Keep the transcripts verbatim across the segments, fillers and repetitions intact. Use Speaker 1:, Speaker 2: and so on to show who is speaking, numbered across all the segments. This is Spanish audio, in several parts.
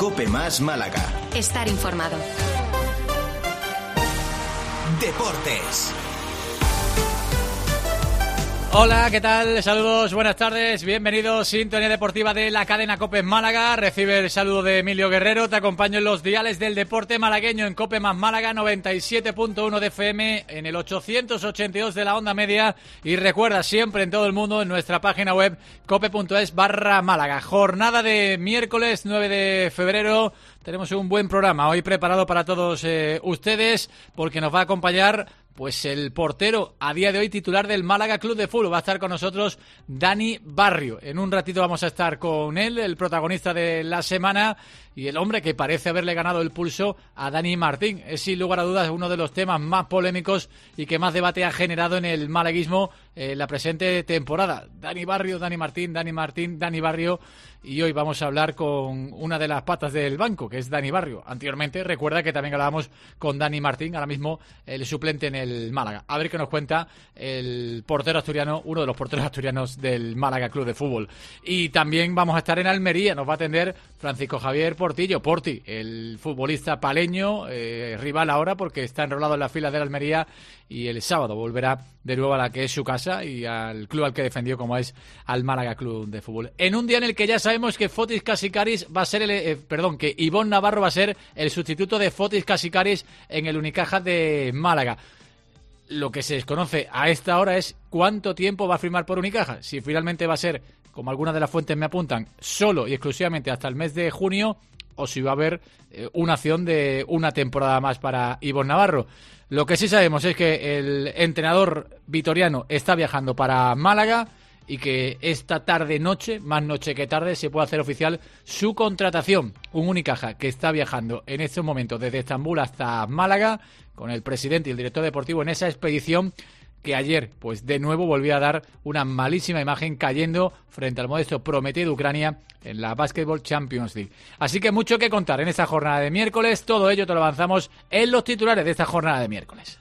Speaker 1: COPE Más Málaga.
Speaker 2: Estar informado.
Speaker 1: Deportes.
Speaker 3: Hola, ¿qué tal? Saludos, buenas tardes, bienvenidos, sintonía deportiva de la cadena COPE Málaga. Recibe el saludo de Emilio Guerrero, te acompaño en los diales del deporte malagueño en COPE Más Málaga, noventa y siete punto uno de F M, en el ochocientos ochenta y dos de la onda media, y recuerda siempre en todo el mundo en nuestra página web cope.es barra Málaga. Jornada de miércoles nueve de febrero, tenemos un buen programa hoy preparado para todos eh, ustedes, porque nos va a acompañar pues el portero a día de hoy titular del Málaga Club de Fútbol. Va a estar con nosotros Dani Barrio. En un ratito vamos a estar con él, el protagonista de la semana y el hombre que parece haberle ganado el pulso a Dani Martín. Es sin lugar a dudas uno de los temas más polémicos y que más debate ha generado en el malaguismo en eh, la presente temporada. Dani Barrio, Dani Martín, Dani Martín, Dani Barrio. Y hoy vamos a hablar con una de las patas del banco, que es Dani Barrio. Anteriormente, recuerda que también hablábamos con Dani Martín, ahora mismo el suplente en el Málaga. A ver qué nos cuenta el portero asturiano, uno de los porteros asturianos del Málaga Club de Fútbol. Y también vamos a estar en Almería, nos va a atender Francisco Javier Portillo, Porti, el futbolista paleño, eh, rival ahora porque está enrolado en las filas de la Almería y el sábado volverá de nuevo a la que es su casa y al club al que defendió, como es al Málaga Club de Fútbol. En un día en el que ya sabemos que Fotis Casikaris va a ser el, eh, perdón, que Ivonne Navarro va a ser el sustituto de Fotis Casikaris en el Unicaja de Málaga. Lo que se desconoce a esta hora es cuánto tiempo va a firmar por Unicaja. Si finalmente va a ser, como algunas de las fuentes me apuntan, solo y exclusivamente hasta el mes de junio, o si va a haber eh, una acción de una temporada más para Ivonne Navarro. Lo que sí sabemos es que el entrenador vitoriano está viajando para Málaga y que esta tarde-noche, más noche que tarde, se puede hacer oficial su contratación. Un Unicaja que está viajando en estos momentos desde Estambul hasta Málaga, con el presidente y el director deportivo en esa expedición que ayer, pues de nuevo volvió a dar una malísima imagen cayendo frente al modesto Prometei de Ucrania en la Basketball Champions League. Así que mucho que contar en esta jornada de miércoles. Todo ello te lo avanzamos en los titulares de esta jornada de miércoles.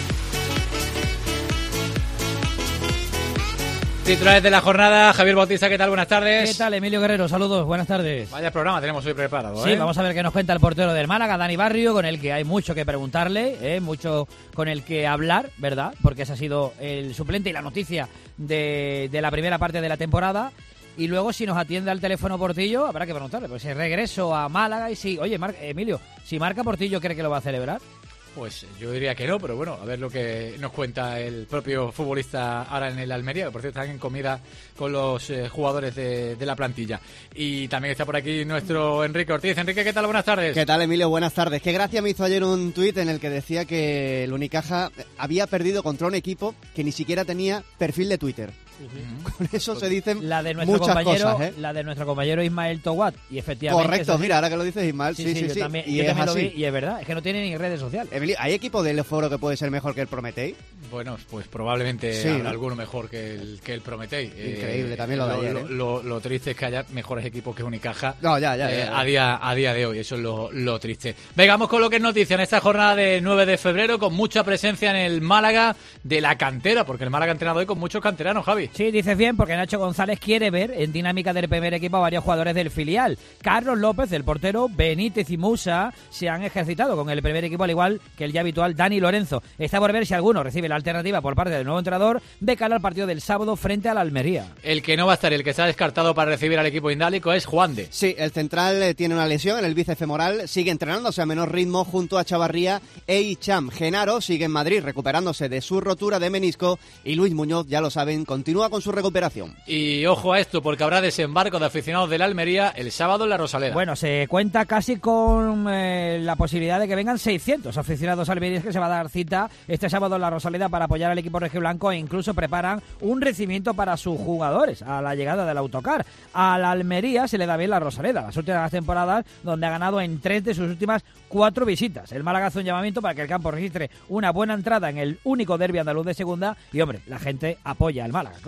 Speaker 3: Titulares de la jornada, Javier Bautista, ¿qué tal? Buenas tardes.
Speaker 4: ¿Qué tal, Emilio Guerrero? Saludos, buenas tardes.
Speaker 3: Vaya programa tenemos hoy preparado,
Speaker 4: Sí,
Speaker 3: ¿eh?
Speaker 4: vamos a ver qué nos cuenta el portero del Málaga, Dani Barrio, con el que hay mucho que preguntarle, ¿eh? mucho con el que hablar, ¿verdad? Porque ese ha sido el suplente y la noticia de, de la primera parte de la temporada. Y luego, si nos atiende al teléfono Portillo, habrá que preguntarle, pues si regreso a Málaga y si... Oye, Mar- Emilio, si marca Portillo, ¿cree que lo va a celebrar?
Speaker 3: Pues yo diría que no, pero bueno, a ver lo que nos cuenta el propio futbolista ahora en el Almería, que por cierto están en comida con los eh, jugadores de, de la plantilla. Y también está por aquí nuestro Enrique Ortiz. Enrique, ¿qué tal? Buenas tardes.
Speaker 5: ¿Qué tal, Emilio? Buenas tardes. Qué gracia me hizo ayer un tuit en el que decía que el Unicaja había perdido contra un equipo que ni siquiera tenía perfil de Twitter. Uh-huh. Con eso se dicen
Speaker 4: la de nuestro
Speaker 5: muchas
Speaker 4: compañero,
Speaker 5: cosas, ¿eh?
Speaker 4: La de nuestro compañero Ismael Towat. Y efectivamente...
Speaker 5: Correcto, mira, ahora que lo dices, Ismael, sí, sí, sí.
Speaker 4: sí, yo
Speaker 5: sí.
Speaker 4: también,
Speaker 5: y
Speaker 4: yo
Speaker 5: es
Speaker 4: también lo
Speaker 5: así.
Speaker 4: vi, y es verdad, es que no tiene ni redes sociales.
Speaker 5: Emilio, ¿hay equipo del foro que puede ser mejor que el Prometei?
Speaker 3: Bueno, pues probablemente
Speaker 5: sí,
Speaker 3: habrá
Speaker 5: ¿no?
Speaker 3: alguno mejor que el, que el Prometei.
Speaker 5: Increíble,
Speaker 3: eh,
Speaker 5: también lo de ayer,
Speaker 3: lo,
Speaker 5: ¿eh?
Speaker 3: lo, lo triste es que haya mejores equipos que Unicaja
Speaker 5: no, ya, ya,
Speaker 3: eh,
Speaker 5: ya, ya.
Speaker 3: A, día, a día de hoy. Eso es lo, lo triste. Vengamos con lo que es noticia en esta jornada de nueve de febrero, con mucha presencia en el Málaga de la cantera, porque el Málaga ha entrenado hoy con muchos canteranos, Javi.
Speaker 4: Sí, dices bien, porque Nacho González quiere ver en dinámica del primer equipo a varios jugadores del filial. Carlos López, el portero, Benítez y Musa se han ejercitado con el primer equipo, al igual que el ya habitual Dani Lorenzo. Está por ver si alguno recibe la alternativa por parte del nuevo entrenador de cara al partido del sábado frente a la Almería.
Speaker 3: El que no va a estar, el que está descartado para recibir al equipo indálico es Juande.
Speaker 5: Sí, el central eh, tiene una lesión en el bíceps femoral, sigue entrenándose a menor ritmo junto a Chavarría e Icham. Genaro sigue en Madrid recuperándose de su rotura de menisco y Luis Muñoz, ya lo saben, continúa con su recuperación.
Speaker 3: Y ojo a esto, porque habrá desembarco de aficionados de la Almería el sábado en la Rosaleda.
Speaker 4: Bueno, se cuenta casi con eh, la posibilidad de que vengan seiscientos aficionados almerienses, que se va a dar cita este sábado en la Rosaleda para apoyar al equipo rojiblanco, e incluso preparan un recibimiento para sus jugadores a la llegada del autocar. A la Almería se le da bien la Rosaleda, las últimas temporadas, donde ha ganado en tres de sus últimas cuatro visitas. El Málaga hace un llamamiento para que el campo registre una buena entrada en el único derbi andaluz de segunda y, hombre, la gente apoya al Málaga, claro.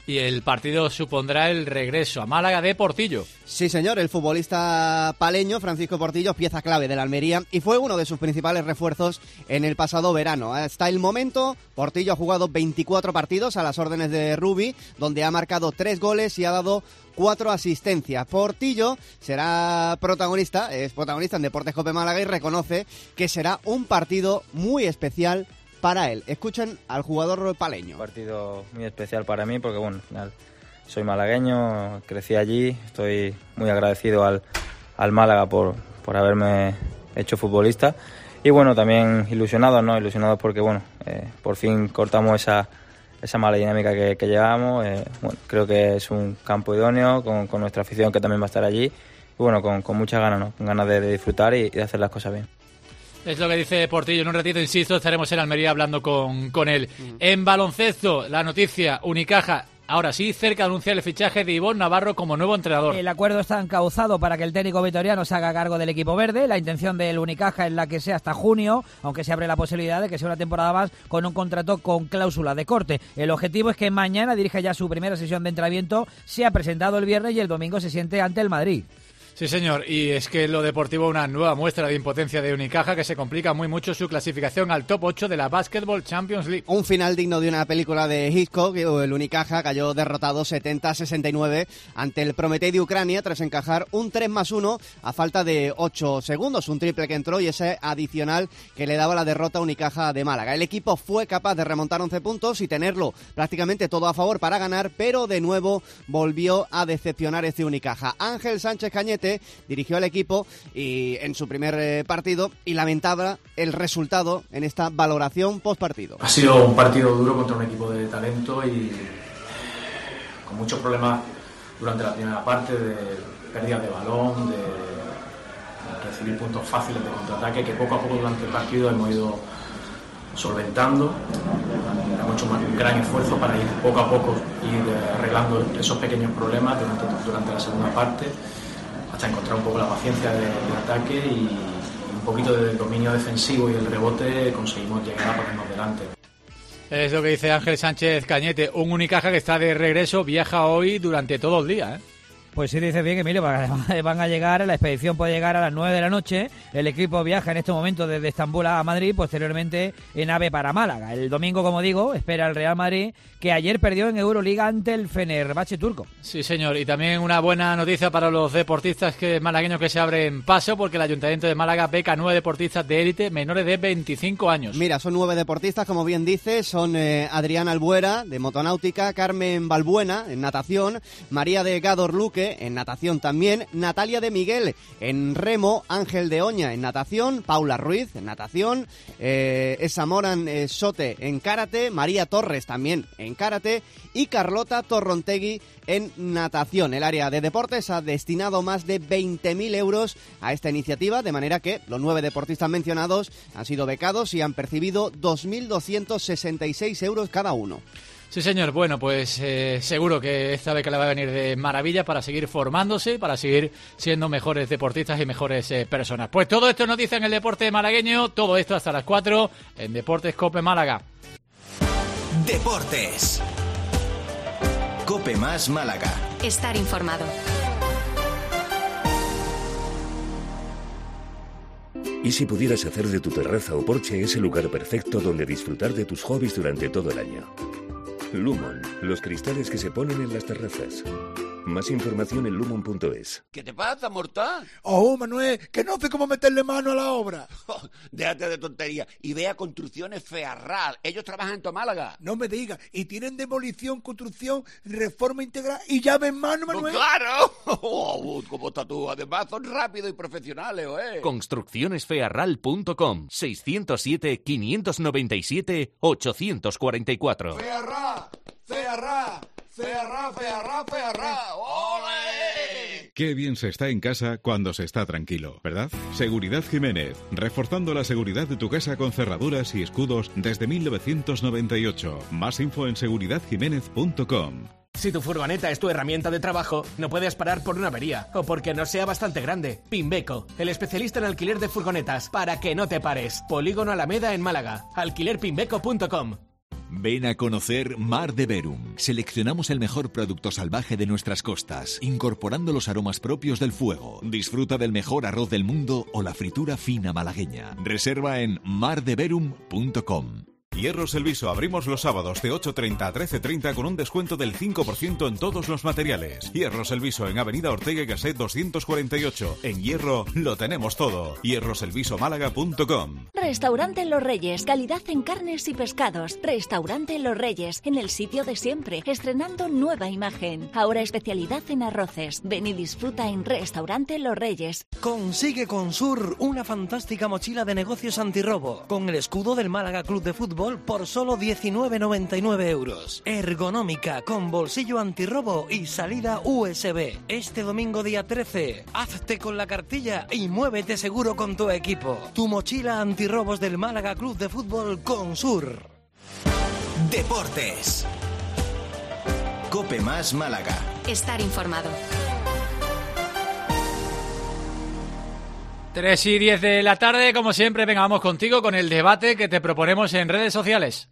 Speaker 3: Y el partido supondrá el regreso a Málaga de Portillo.
Speaker 5: Sí, señor, el futbolista paleño Francisco Portillo, pieza clave de la Almería y fue uno de sus principales refuerzos en el pasado verano. Hasta el momento, Portillo ha jugado veinticuatro partidos a las órdenes de Rubi, donde ha marcado tres goles y ha dado cuatro asistencias. Portillo será protagonista, es protagonista en Deportes Cope Málaga y reconoce que será un partido muy especial para él. Escuchen al jugador paleño.
Speaker 2: Un partido muy especial para mí porque, bueno, al final soy malagueño, crecí allí, estoy muy agradecido al, al Málaga por, por haberme hecho futbolista y, bueno, también ilusionado, ¿no? Ilusionado porque, bueno, eh, por fin cortamos esa esa mala dinámica que, que llevábamos. Eh, bueno, creo que es un campo idóneo con, con nuestra afición que también va a estar allí y, bueno, con, con muchas ganas, ¿no? Con ganas de, de disfrutar y, y de hacer las cosas bien.
Speaker 3: Es lo que dice Portillo. En un ratito, insisto, estaremos en Almería hablando con, con él. Uh-huh. En baloncesto, la noticia, Unicaja, ahora sí, cerca de anunciar el fichaje de Ivonne Navarro como nuevo entrenador.
Speaker 4: El acuerdo está encauzado para que el técnico vitoriano se haga cargo del equipo verde. La intención del Unicaja es la que sea hasta junio, aunque se abre la posibilidad de que sea una temporada más con un contrato con cláusula de corte. El objetivo es que mañana dirija ya su primera sesión de entrenamiento, se ha presentado el viernes y el domingo se siente ante el Madrid.
Speaker 3: Sí, señor, y es que lo deportivo una nueva muestra de impotencia de Unicaja que se complica muy mucho su clasificación al top ocho de la Basketball Champions League.
Speaker 5: Un final digno de una película de Hitchcock. El Unicaja cayó derrotado setenta a sesenta y nueve ante el Prometei de Ucrania tras encajar un tres más uno a falta de ocho segundos, un triple que entró y ese adicional que le daba la derrota a Unicaja de Málaga. El equipo fue capaz de remontar once puntos y tenerlo prácticamente todo a favor para ganar, pero de nuevo volvió a decepcionar este Unicaja. Ángel Sánchez Cañete dirigió al equipo y en su primer eh, partido y lamentaba el resultado en esta valoración post partido.
Speaker 6: Ha sido un partido duro contra un equipo de talento y con muchos problemas durante la primera parte, de pérdidas de balón, de recibir puntos fáciles de contraataque que poco a poco durante el partido hemos ido solventando. Hemos hecho un gran esfuerzo para ir poco a poco ir arreglando esos pequeños problemas durante, durante la segunda parte, hasta encontrar un poco la paciencia del de ataque y un poquito del dominio defensivo y el rebote conseguimos llegar a ponernos delante.
Speaker 3: Es lo que dice Ángel Sánchez Cañete, un Unicaja que está de regreso, viaja hoy durante todo el día, ¿eh?
Speaker 4: Pues sí, dice bien, Emilio, van a llegar, la expedición puede llegar a las nueve de la noche, el equipo viaja en este momento desde Estambul a Madrid, posteriormente en AVE para Málaga. El domingo, como digo, espera el Real Madrid, que ayer perdió en Euroliga ante el Fenerbahce turco.
Speaker 3: Sí, señor, y también una buena noticia para los deportistas que malagueños que se abren paso, porque el Ayuntamiento de Málaga beca a nueve deportistas de élite menores de veinticinco años.
Speaker 5: Mira, son nueve deportistas, como bien dices, son eh, Adrián Albuera, de motonáutica, Carmen Balbuena, en natación, María de Gador Luque, en natación también, Natalia de Miguel en remo, Ángel de Oña en natación, Paula Ruiz en natación, eh, Esa Moran eh, Sote en karate, María Torres también en karate y Carlota Torrontegui en natación. El área de deportes ha destinado más de veinte mil euros a esta iniciativa, de manera que los nueve deportistas mencionados han sido becados y han percibido dos mil doscientos sesenta y seis euros cada uno.
Speaker 3: Sí, señor. Bueno, pues eh, seguro que esta beca le va a venir de maravilla para seguir formándose, para seguir siendo mejores deportistas y mejores eh, personas. Pues todo esto nos dice en el deporte malagueño, todo esto hasta las cuatro en Deportes Cope Málaga.
Speaker 1: Deportes. Cope Más Málaga.
Speaker 7: Estar informado.
Speaker 8: ¿Y si pudieras hacer de tu terraza o porche ese lugar perfecto donde disfrutar de tus hobbies durante todo el año? Lumon, los cristales que se ponen en las terrazas. Más información en lumon punto es.
Speaker 9: ¿Qué te pasa, mortal?
Speaker 10: Oh, Manuel, que no sé cómo meterle mano a la obra.
Speaker 9: Oh, déjate de tontería y ve a Construcciones Fearral. Ellos trabajan en tu Málaga.
Speaker 10: No me digas. Y tienen demolición, construcción, reforma integral y llave en mano, Manuel.
Speaker 9: ¡Oh, claro! Oh, ¿cómo estás tú? Además son rápidos y profesionales, ¿eh?
Speaker 11: construcciones fearral punto com seiscientos siete, quinientos noventa y siete, ochocientos cuarenta y cuatro.
Speaker 10: Fearral, Fearral. Fearra, Fearra, Fearra. ¡Ole!
Speaker 12: Qué bien se está en casa cuando se está tranquilo, ¿verdad? Seguridad Jiménez, reforzando la seguridad de tu casa con cerraduras y escudos desde mil novecientos noventa y ocho. Más info en seguridad jiménez punto com.
Speaker 13: Si tu furgoneta es tu herramienta de trabajo, no puedes parar por una avería o porque no sea bastante grande. Pimbeco, el especialista en alquiler de furgonetas, para que no te pares. Polígono Alameda en Málaga. alquiler pimbeco punto com.
Speaker 7: Ven a conocer Mar de Verum. Seleccionamos el mejor producto salvaje de nuestras costas, incorporando los aromas propios del fuego. Disfruta del mejor arroz del mundo o la fritura fina malagueña. Reserva en mar de verum punto com.
Speaker 12: Hierros El Viso, abrimos los sábados de ocho treinta a trece treinta con un descuento del cinco por ciento en todos los materiales. Hierros El Viso en Avenida Ortega y Gasset doscientos cuarenta y ocho. En Hierro lo tenemos todo. hierros el viso málaga punto com.
Speaker 14: Restaurante Los Reyes, calidad en carnes y pescados. Restaurante Los Reyes, en el sitio de siempre, estrenando nueva imagen. Ahora especialidad en arroces. Ven y disfruta en Restaurante Los Reyes.
Speaker 15: Consigue con Sur una fantástica mochila de negocios antirrobo, con el escudo del Málaga Club de Fútbol por solo diecinueve noventa y nueve euros. Ergonómica, con bolsillo antirrobo y salida U S B. Este domingo día trece, hazte con la cartilla y muévete seguro con tu equipo. Tu mochila antirrobos del Málaga Club de Fútbol con Sur.
Speaker 1: Deportes. Cope Más Málaga.
Speaker 16: Estar informado.
Speaker 3: tres y diez de la tarde, como siempre, venga, vamos contigo con el debate que te proponemos en redes sociales.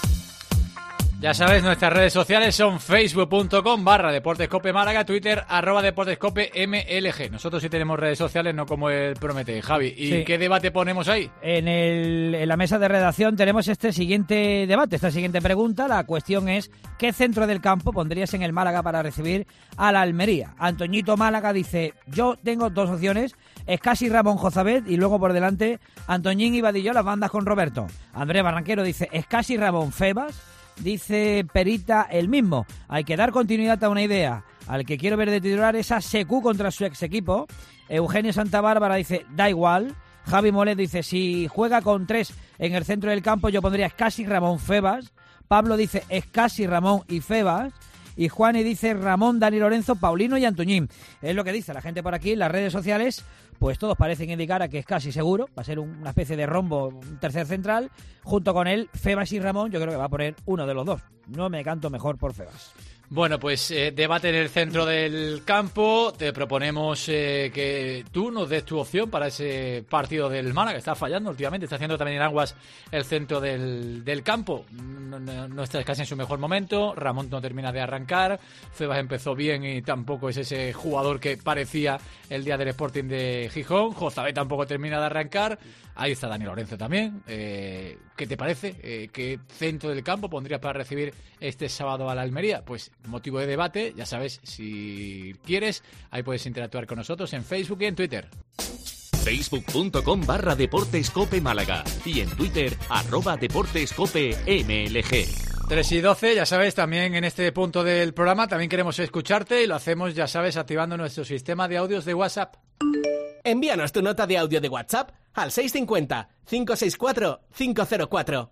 Speaker 3: Ya sabes, nuestras redes sociales son facebook punto com barra deportescope málaga, Twitter arroba deportescope mlg. Nosotros sí tenemos redes sociales, no como él promete. Javi, ¿y
Speaker 4: Sí.
Speaker 3: qué debate ponemos ahí?
Speaker 4: En, el, en la mesa de redacción tenemos este siguiente debate, esta siguiente pregunta. La cuestión es, ¿qué centro del campo pondrías en el Málaga para recibir a la Almería? Antoñito Málaga dice, yo tengo dos opciones, Escasi, Ramón, Jozabet, y luego por delante Antoñín y Vadillo, las bandas con Roberto. Andrés Barranquero dice, Escasi, Ramón, Febas. Dice Perita el mismo, hay que dar continuidad a una idea. Al que quiero ver de titular es a Secu contra su ex equipo. Eugenio Santa Bárbara dice, da igual. Javi Molet dice, si juega con tres en el centro del campo yo pondría Escasi, Ramón, Febas. Pablo dice, Escasi, Ramón y Febas. Y Juani dice Ramón, Dani Lorenzo, Paulino y Antoñín. Es lo que dice la gente por aquí en las redes sociales. Pues todos parecen indicar a que es casi seguro. Va a ser una especie de rombo, un tercer central. Junto con él, Febas y Ramón, yo creo que va a poner uno de los dos. No me canto mejor por Febas.
Speaker 3: Bueno, pues eh, debate en el centro del campo. Te proponemos eh, que tú nos des tu opción para ese partido del Málaga. Está fallando últimamente, está haciendo también en aguas el centro del, del campo. No, no, no está casi en su mejor momento. Ramón no termina de arrancar. Febas empezó bien y tampoco es ese jugador que parecía el día del Sporting de Gijón. Jozabé tampoco termina de arrancar. Ahí está Dani Lorenzo también. Eh, ¿Qué te parece? Eh, ¿Qué centro del campo pondrías para recibir este sábado a la Almería? Pues motivo de debate, ya sabes, si quieres, ahí puedes interactuar con nosotros en Facebook y en Twitter.
Speaker 11: facebook punto com barra deportescope málaga y en Twitter arroba deportescope mlg.
Speaker 3: tres y doce, ya sabes, también en este punto del programa también queremos escucharte y lo hacemos, ya sabes, activando nuestro sistema de audios de WhatsApp.
Speaker 13: Envíanos tu nota de audio de WhatsApp al seis cinco cero, cinco seis cuatro, cinco cero cuatro.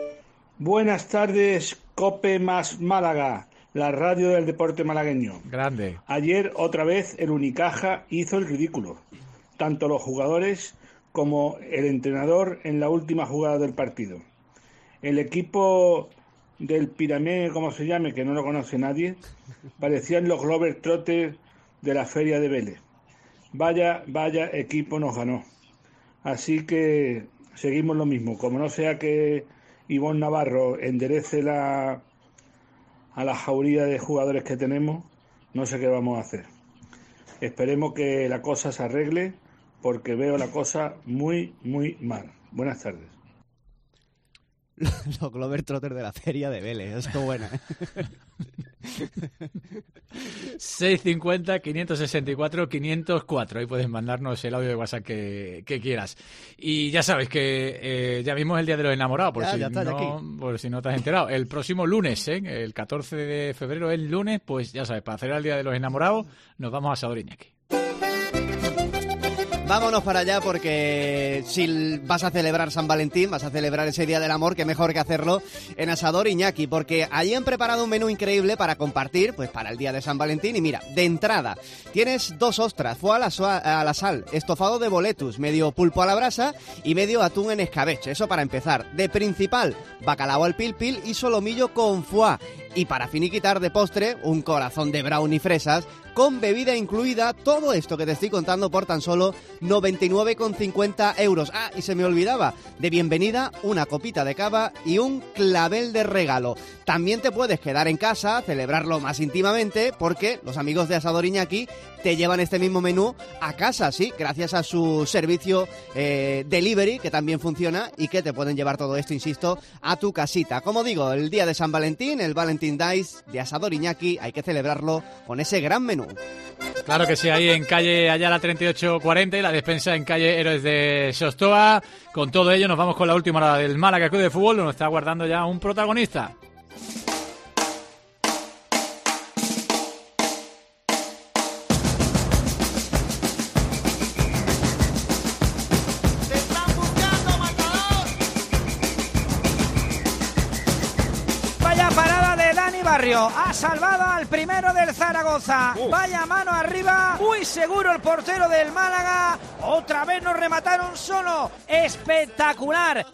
Speaker 17: Buenas tardes, Cope Más Málaga, la radio del deporte malagueño.
Speaker 3: Grande.
Speaker 17: Ayer otra vez el Unicaja hizo el ridículo. Tanto los jugadores como el entrenador en la última jugada del partido. El equipo del Piramé, como se llame, que no lo conoce nadie, parecían los Glover Trotters de la Feria de Vélez. Vaya, vaya equipo nos ganó. Así que seguimos lo mismo. Como no sea que Ivonne Navarro enderece la, a la jauría de jugadores que tenemos, no sé qué vamos a hacer. Esperemos que la cosa se arregle, porque veo la cosa muy, muy mal. Buenas tardes.
Speaker 5: Los Glover Trotters de la Feria de Vélez, es muy buena, ¿eh?
Speaker 3: seiscientos cincuenta, quinientos sesenta y cuatro, quinientos cuatro. Ahí puedes mandarnos el audio de WhatsApp que, que quieras. Y ya sabes que eh, ya mismo es el Día de los Enamorados, por,
Speaker 5: Ya,
Speaker 3: si,
Speaker 5: ya está, ya
Speaker 3: no,
Speaker 5: aquí.
Speaker 3: por si no te has enterado. El próximo lunes, ¿eh? El catorce de febrero, el lunes, pues ya sabes, para celebrar el Día de los Enamorados, nos vamos a Asador Iñaki.
Speaker 5: Vámonos para allá porque si vas a celebrar San Valentín, vas a celebrar ese Día del Amor, qué mejor que hacerlo en Asador Iñaki, porque allí han preparado un menú increíble para compartir, pues para el Día de San Valentín. Y mira, de entrada, tienes dos ostras, foie a la, soa- a la sal, estofado de boletus, medio pulpo a la brasa y medio atún en escabeche, eso para empezar. De principal, bacalao al pil pil y solomillo con foie. Y para finiquitar de postre, un corazón de brownie fresas con bebida incluida. Todo esto que te estoy contando por tan solo noventa y nueve con cincuenta euros. Ah, y se me olvidaba, de bienvenida una copita de cava y un clavel de regalo. También te puedes quedar en casa, celebrarlo más íntimamente, porque los amigos de Asador Iñaki te llevan este mismo menú a casa, sí, gracias a su servicio eh, delivery, que también funciona y que te pueden llevar todo esto, insisto, a tu casita. Como digo, el día de San Valentín, el Valentine Days de Asador Iñaki, hay que celebrarlo con ese gran menú.
Speaker 3: Claro que sí, ahí en calle Ayala treinta y ocho cuarenta y la despensa en calle Héroes de Sostoa. Con todo ello nos vamos con la última hora del Málaga Club de Fútbol, donde está aguardando ya un protagonista.
Speaker 4: Ha salvado al primero del Zaragoza. Uh. Vaya mano arriba. Muy seguro el portero del Málaga. Otra vez nos remataron solo. Espectacular.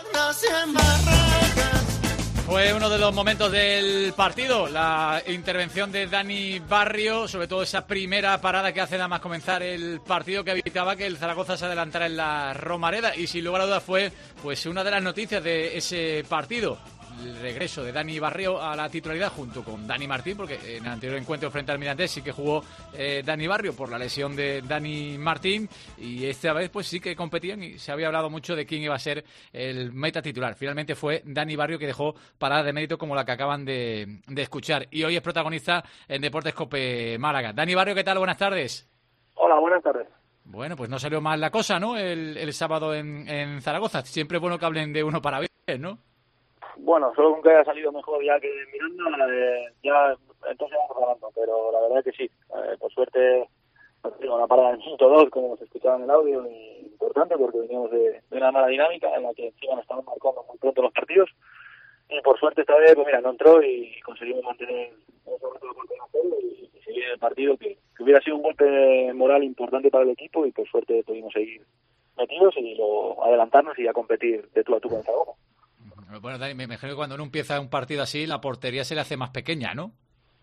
Speaker 3: Fue uno de los momentos del partido, la intervención de Dani Barrio, sobre todo esa primera parada que hace nada más comenzar el partido, que evitaba que el Zaragoza se adelantara en la Romareda, y sin lugar a dudas fue pues una de las noticias de ese partido. El regreso de Dani Barrio a la titularidad junto con Dani Martín, porque en el anterior encuentro frente al Mirandés sí que jugó eh, Dani Barrio por la lesión de Dani Martín, y esta vez pues sí que competían y se había hablado mucho de quién iba a ser el meta titular. Finalmente fue Dani Barrio, que dejó parada de mérito como la que acaban de, de escuchar, y hoy es protagonista en Deportes Cope Málaga. Dani Barrio, ¿qué tal? Buenas tardes.
Speaker 16: Hola, buenas tardes.
Speaker 3: Bueno, pues no salió mal la cosa, ¿no? El, el sábado en, en Zaragoza. Siempre es bueno que hablen de uno para bien, ¿no?
Speaker 16: Bueno, solo con que haya salido mejor ya que Miranda, eh, ya entonces vamos ganando, pero la verdad es que sí, eh, por suerte, una parada en minuto dos, como se escuchaba en el audio, importante porque veníamos de, de una mala dinámica en la que encima nos estaban marcando muy pronto los partidos, y por suerte esta vez, pues mira, no entró y conseguimos mantener sobre todo el y, y seguir el partido, que, que hubiera sido un golpe moral importante para el equipo, y por suerte pudimos seguir metidos y luego adelantarnos y a competir de tú a tú con el Zaragoza.
Speaker 3: Bueno, Dani, me imagino que cuando uno empieza un partido así, la portería se le hace más pequeña, ¿no?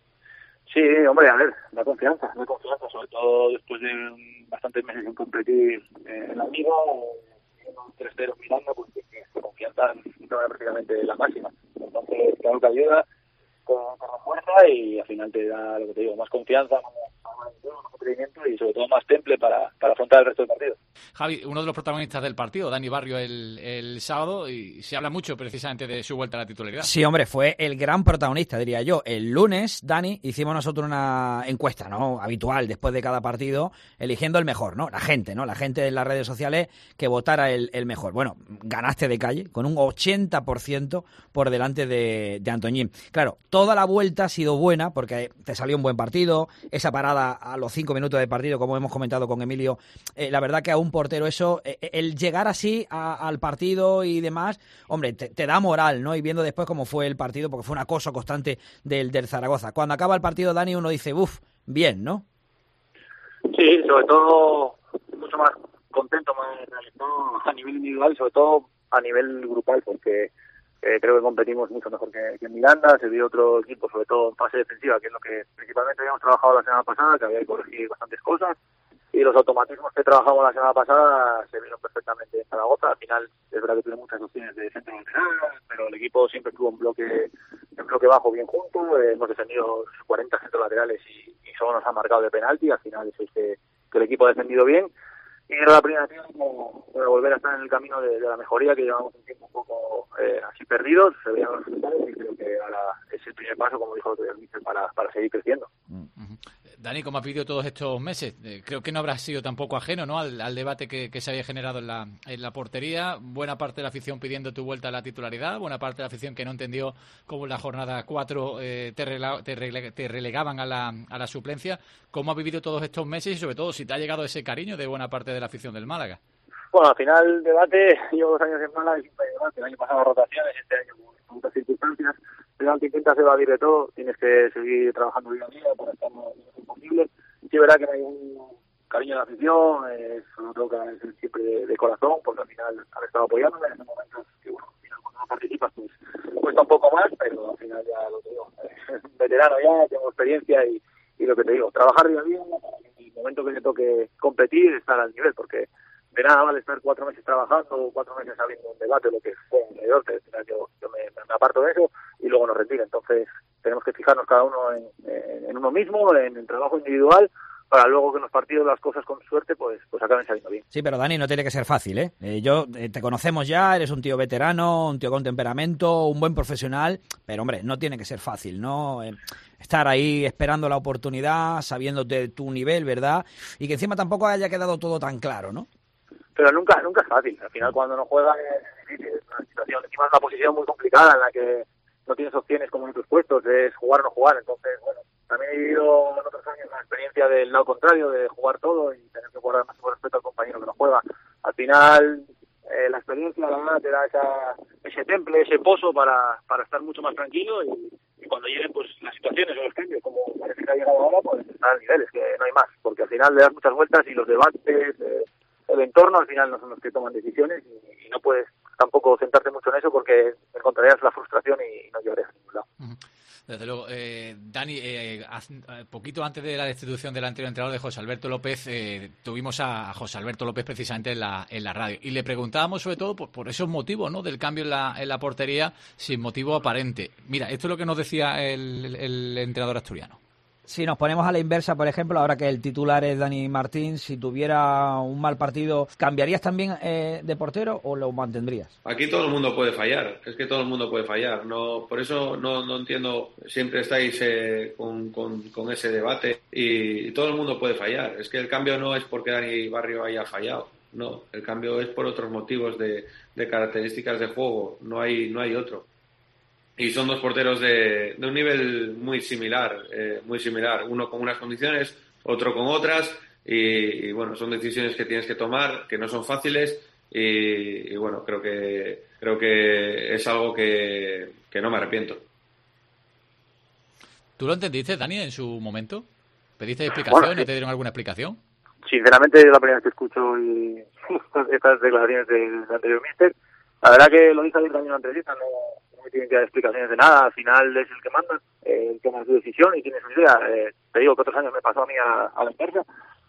Speaker 16: Sí, hombre, a ver, da confianza, da confianza, sobre todo después de bastantes meses sin competir en la liga, eh, tres cero Miranda, pues que se confianza prácticamente la máxima. Entonces, claro que ayuda, con, con fuerza, y al final te da, lo que te digo, más confianza, más atrevimiento y sobre todo más temple para, para afrontar el resto del partido.
Speaker 3: Javi, uno de los protagonistas del partido, Dani Barrio, el, el sábado, y se habla mucho precisamente de su vuelta a la titularidad.
Speaker 4: Sí, hombre, fue el gran protagonista, diría yo. El lunes, Dani, hicimos nosotros una encuesta, ¿no?, habitual después de cada partido, eligiendo el mejor, ¿no? La gente, ¿no? La gente en las redes sociales que votara el, el mejor. Bueno, ganaste de calle con un ochenta por ciento por delante de, de Antoñín. Claro, toda la vuelta ha sido buena porque te salió un buen partido, esa parada a los cinco minutos de partido, como hemos comentado con Emilio, eh, la verdad que a un portero eso, eh, el llegar así a, al partido y demás, hombre, te, te da moral, ¿no? Y viendo después cómo fue el partido, porque fue un acoso constante del, del Zaragoza. Cuando acaba el partido, Dani, uno dice, uff, bien, ¿no?
Speaker 16: Sí, sobre todo mucho más contento, más realizado a nivel individual y sobre todo a nivel grupal, porque Eh, creo que competimos mucho mejor que, que en Miranda. Se vio otro equipo, sobre todo en fase defensiva, que es lo que principalmente habíamos trabajado la semana pasada, que había que corregir bastantes cosas, y los automatismos que trabajamos la semana pasada se vieron perfectamente en Zaragoza. Al final es verdad que tuvimos muchas opciones de centro lateral, pero el equipo siempre estuvo en bloque en bloque bajo bien junto. Eh, hemos defendido cuarenta centros laterales y, y solo nos han marcado de penalti. Al final eso es que, que el equipo ha defendido bien. Y era la primera vez como bueno, volver a estar en el camino de, de la mejoría, que llevamos un tiempo un poco eh, así perdidos. Se veían los resultados y creo que ahora es el primer paso, como dijo el míster, para, para seguir creciendo.
Speaker 3: Uh-huh. Dani, como has vivido todos estos meses, eh, creo que no habrás sido tampoco ajeno, ¿no?, al, al debate que, que se había generado en la, en la portería. Buena parte de la afición pidiendo tu vuelta a la titularidad, buena parte de la afición que no entendió cómo en la jornada cuatro eh, te, rela, te, rele, te relegaban a la, a la suplencia. ¿Cómo has vivido todos estos meses y sobre todo si te ha llegado ese cariño de buena parte de la afición del Málaga?
Speaker 16: Bueno, al final el debate, llevo dos años en Málaga y siempre hay debate. El año pasado rotaciones, este año con muchas circunstancias. Pero aunque intentas evadir de todo, tienes que seguir trabajando día a día para estar lo mejor posible. Sí, es verdad que no hay un cariño de la afición, eh, solo tengo que agradecer siempre de, de corazón, porque al final han estado apoyándome en esos momentos que, bueno, al final cuando no participas, pues, pues cuesta un poco más, pero al final ya lo que digo, veterano ya, tengo experiencia y, y lo que te digo, trabajar día a día, en el momento que me toque competir, estar al nivel, porque de nada vale estar cuatro meses trabajando o cuatro meses habiendo un debate, lo que fue alrededor, que al final yo, yo me, me aparto de eso y luego nos retiro. Entonces tenemos que fijarnos cada uno en, en, en uno mismo, en el trabajo individual, para luego que en los partidos las cosas con suerte pues pues acaben saliendo bien.
Speaker 4: Sí, pero Dani, no tiene que ser fácil, ¿eh? eh yo eh, te conocemos ya, eres un tío veterano, un tío con temperamento, un buen profesional, pero hombre, no tiene que ser fácil, ¿no? Eh, estar ahí esperando la oportunidad, sabiéndote tu nivel, ¿verdad? Y que encima tampoco haya quedado todo tan claro, ¿no?
Speaker 16: Pero nunca nunca es fácil. Al final, cuando no juegas es difícil. Es una situación, encima es una posición muy complicada en la que no tienes opciones como en otros puestos, es jugar o no jugar. Entonces, bueno, también he vivido en otros años la experiencia del lado contrario, de jugar todo y tener que guardar más respeto al compañero que no juega. Al final, eh, la experiencia, la verdad, te da esa, ese temple, ese pozo para, para estar mucho más tranquilo y, y cuando lleguen pues las situaciones o los cambios, como parece que ha llegado ahora, pues estar al nivel, es que no hay más. Porque al final le das muchas vueltas y los debates, eh, el entorno al final no son los que toman decisiones y, y no puedes tampoco centrarte mucho en eso porque encontrarías la frustración y no llegarías a ningún lado.
Speaker 3: Uh-huh. Desde luego, eh, Dani, eh, poquito antes de la destitución del anterior entrenador de José Alberto López, eh, tuvimos a, a José Alberto López precisamente en la, en la radio y le preguntábamos sobre todo por, por esos motivos, ¿no?, del cambio en la, en la portería sin motivo aparente. Mira, esto es lo que nos decía el, el entrenador asturiano.
Speaker 4: Si nos ponemos a la inversa, por ejemplo, ahora que el titular es Dani Martín, si tuviera un mal partido, ¿cambiarías también eh, de portero o lo mantendrías?
Speaker 18: Aquí todo el mundo puede fallar, es que todo el mundo puede fallar. No, por eso no, no entiendo, siempre estáis eh, con, con, con ese debate y, y todo el mundo puede fallar. Es que el cambio no es porque Dani Barrio haya fallado, no, el cambio es por otros motivos de, de características de juego, no hay, no hay otro. Y son dos porteros de, de un nivel muy similar, eh, muy similar. Uno con unas condiciones, otro con otras. Y, y bueno, son decisiones que tienes que tomar, que no son fáciles. Y, y bueno, creo que creo que es algo que, que no me arrepiento.
Speaker 3: ¿Tú lo entendiste, Dani, en su momento? ¿Pediste explicaciones?
Speaker 16: Bueno, sí.
Speaker 3: ¿Te dieron alguna explicación?
Speaker 16: Sinceramente, es la primera vez que escucho y estas declaraciones del anterior míster. La verdad que lo dice ayer también en la entrevista, no, no me tienen que dar explicaciones de nada. Al final es el que manda, eh, el que toma su decisión y tiene su idea. Eh, te digo que otros años me pasó a mí a, a la inversa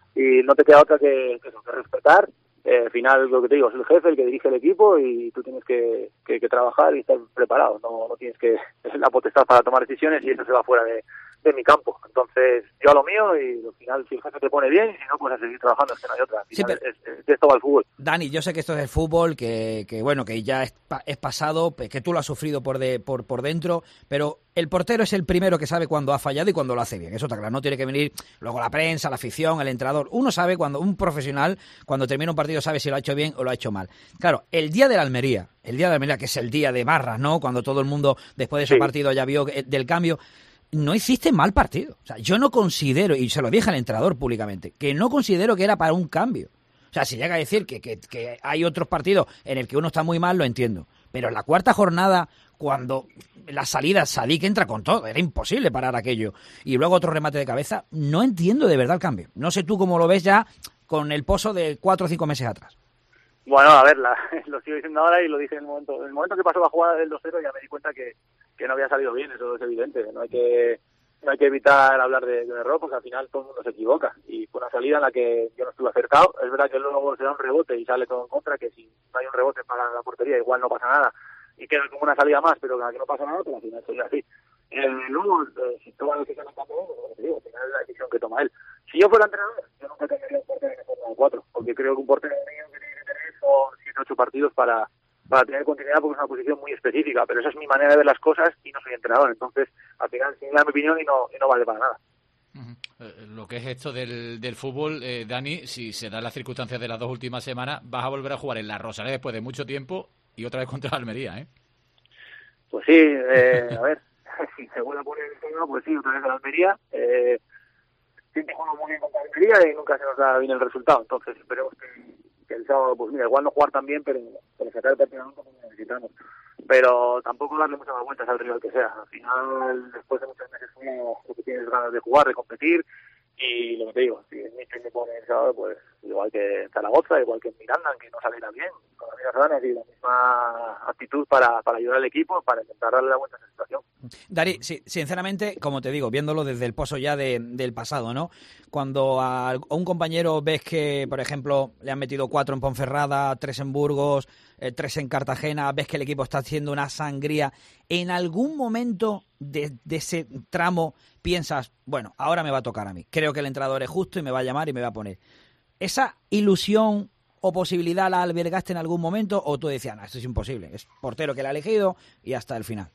Speaker 16: y no te queda otra que, que, eso, que respetar. Eh, al final, lo que te digo, es el jefe el que dirige el equipo y tú tienes que, que, que trabajar y estar preparado. No, no tienes que la potestad para tomar decisiones y eso se va fuera de, de mi campo. Entonces, yo a lo mío y al final, si el jefe te pone bien y si no, pues a seguir trabajando, es que no hay otra. Al final, sí, pero, es, es, de esto va el fútbol.
Speaker 4: Dani, yo sé que esto es el fútbol, que, que bueno, que ya es, es pasado, que tú lo has sufrido por, de, por, por dentro, pero el portero es el primero que sabe cuando ha fallado y cuando lo hace bien. Eso está claro, no tiene que venir luego la prensa, la afición, el entrenador. Uno sabe cuando, un profesional, cuando termina un partido, sabe si lo ha hecho bien o lo ha hecho mal. Claro, el día de la Almería, el día de la Almería, que es el día de barras, ¿no? Cuando todo el mundo, después de ese sí. partido, ya vio del cambio. No hiciste mal partido. O sea, yo no considero, y se lo dije al entrenador públicamente, que no considero que era para un cambio. O sea, si llega a decir que, que, que hay otros partidos en el que uno está muy mal, lo entiendo. Pero en la cuarta jornada, cuando la salida Sadik entra con todo, era imposible parar aquello. Y luego otro remate de cabeza, no entiendo de verdad el cambio. No sé tú cómo lo ves ya con el pozo de cuatro o cinco meses atrás.
Speaker 16: Bueno, a ver, la, lo sigo diciendo ahora y lo dije en el momento. En el momento que pasó la jugada del dos cero ya me di cuenta que, que no había salido bien, eso es evidente. No hay que no hay que evitar hablar de, de un error porque al final todo el mundo se equivoca. Y fue una salida en la que yo no estuve acertado. Es verdad que luego se da un rebote y sale todo en contra, que si no hay un rebote para la portería igual no pasa nada. Y queda como una salida más, pero que no pasa nada, pero al final sería así. Eh, luego, eh, si toma la decisión en campo, pues, te digo, al final es la decisión que toma él. Si yo fuera entrenador, yo nunca tendría un portero en el Fórmula cuatro, porque creo que un portero mío que tiene que tener son siete ocho partidos para, para tener continuidad, porque es una posición muy específica, pero esa es mi manera de ver las cosas y no soy entrenador, entonces al final sí me da mi opinión y no, y no vale para nada.
Speaker 3: Uh-huh. Eh, lo que es esto del, del fútbol, eh, Dani, si se dan las circunstancias de las dos últimas semanas, vas a volver a jugar en la Rosaleda después de mucho tiempo y otra vez contra la Almería, ¿eh?
Speaker 16: Pues sí, eh, a ver, si se vuelve a poner el tema, pues sí, otra vez a la Almería. Eh, siempre jugamos muy bien contra la Almería y nunca se nos da bien el resultado. Entonces esperemos que, que el sábado, pues mira, igual no jugar tan bien, pero, pero sacar el partido como necesitamos. Pero tampoco darle muchas más vueltas al rival que sea. Al final, después de muchos meses, uno lo que tienes ganas de jugar, de competir. Y lo que te digo, si el míster me pone el sábado, pues igual que en Zaragoza, igual que en Miranda, que no saliera bien, con las mismas ganas y la misma actitud para, para ayudar al equipo, para intentar darle la vuelta a esa situación.
Speaker 4: Dari, sí, sinceramente, como te digo, viéndolo desde el pozo ya de, del pasado, ¿no? Cuando a, a un compañero ves que, por ejemplo, le han metido cuatro en Ponferrada, tres en Burgos, eh, tres en Cartagena, ves que el equipo está haciendo una sangría, ¿en algún momento de, de ese tramo piensas, bueno, ahora me va a tocar a mí, creo que el entrenador es justo y me va a llamar y me va a poner? ¿Esa ilusión o posibilidad la albergaste en algún momento o tú decías, no, esto es imposible, es portero que la ha elegido y hasta el final?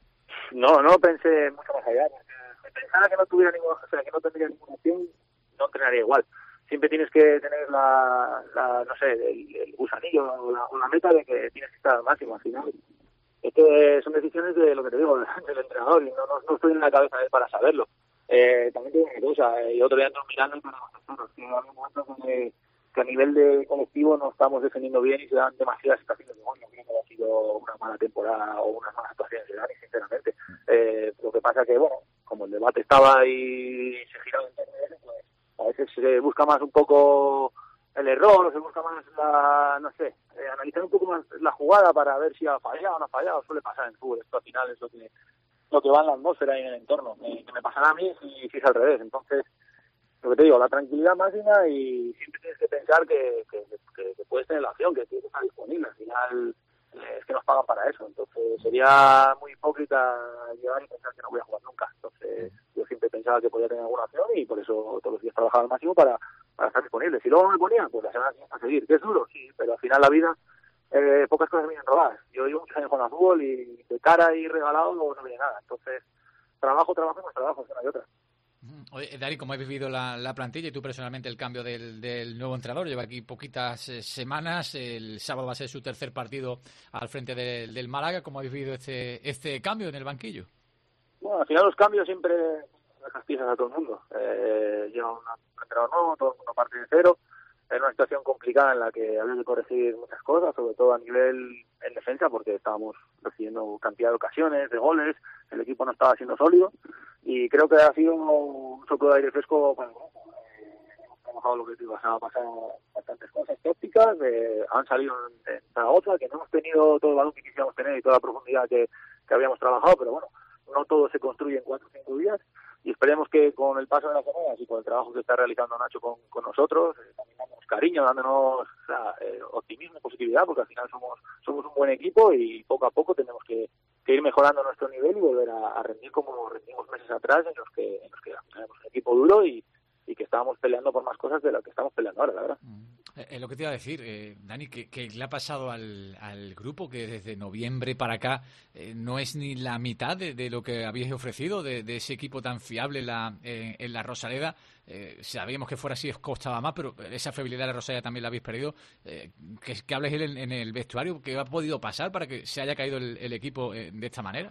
Speaker 16: No, no pensé mucho más allá. Si pensara que no tuviera ninguna, o sea, que no tendría ninguna opción, no entrenaría igual. Siempre tienes que tener la, la no sé, el, el gusanillo o la, o la meta de que tienes que estar al máximo. Al final, es que son decisiones de lo que te digo, del entrenador, y no, no, no estoy en la cabeza de él para saberlo. Eh, también tengo una cosa, y otro día ando mirando y para nosotros, que hay momentos donde que a nivel de colectivo no estamos defendiendo bien y se dan demasiadas situaciones de gol. No creo que haya sido una mala temporada o unas malas actuaciones de Dani, sinceramente. Eh, lo que pasa que, bueno, como el debate estaba y se giraba en torno a eso, pues a veces se busca más un poco el error, o se busca más la, no sé, eh, analizar un poco más la jugada para ver si ha fallado o no ha fallado. Suele pasar en el fútbol, esto al final es lo que lo que va en la atmósfera y en el entorno, eh, que me pasará a mí si, si es al revés. Entonces, lo que te digo, la tranquilidad máxima, y siempre tienes que pensar que, que, que, que puedes tener la opción, que tienes que estar disponible. Al final eh, es que nos pagan para eso, entonces sería muy hipócrita llegar y pensar que no voy a jugar nunca. Entonces yo siempre pensaba que podía tener alguna opción y por eso todos los días trabajaba al máximo para, para estar disponible. Si luego no me ponía, pues la semana siguiente a seguir, que es duro, sí, pero al final la vida, eh, pocas cosas vienen robadas. Yo llevo muchos años jugando al fútbol y de cara y regalado no, no viene nada. Entonces trabajo, trabajo y más trabajo, no hay otra.
Speaker 3: Oye, Dari, ¿cómo has vivido la, la plantilla y tú personalmente el cambio del, del nuevo entrenador? Lleva aquí poquitas eh, semanas, el sábado va a ser su tercer partido al frente de, del Málaga. ¿Cómo has vivido este, este cambio en el banquillo?
Speaker 16: Bueno, al final los cambios siempre dejan piezas a todo el mundo. Eh, lleva un entrenador nuevo, todo el mundo parte de cero, en una situación complicada en la que había que corregir muchas cosas, sobre todo a nivel en defensa, porque estábamos recibiendo cantidad de ocasiones, de goles, el equipo no estaba siendo sólido, y creo que ha sido un soplo de aire fresco para el grupo. Eh, hemos trabajado lo que te iba a pasar, bastantes cosas tácticas, eh, han salido en, en Zaragoza, que no hemos tenido todo el balón que quisiéramos tener y toda la profundidad que, que habíamos trabajado, pero bueno, no todo se construye en cuatro o cinco días, y esperemos que con el paso de las semanas y con el trabajo que está realizando Nacho con, con nosotros, eh, también dándonos cariño, dándonos o sea, eh, optimismo, positividad, porque al final somos somos un buen equipo y poco a poco tenemos que, que ir mejorando nuestro nivel y volver a, a rendir como rendimos meses atrás, en los que, en los que tenemos un equipo duro y, y que estábamos peleando por más cosas de lo que estamos peleando ahora, la verdad.
Speaker 3: Eh, lo que te iba a decir, eh, Dani, que, que le ha pasado al, al grupo que desde noviembre para acá eh, no es ni la mitad de, de lo que habíais ofrecido, de, de ese equipo tan fiable la, eh, en la Rosaleda. Eh, sabíamos que fuera así, os costaba más, pero esa fiabilidad de la Rosaleda también la habéis perdido. Eh, que, que hables en, en el vestuario, ¿qué ha podido pasar para que se haya caído el, el equipo eh, de esta manera?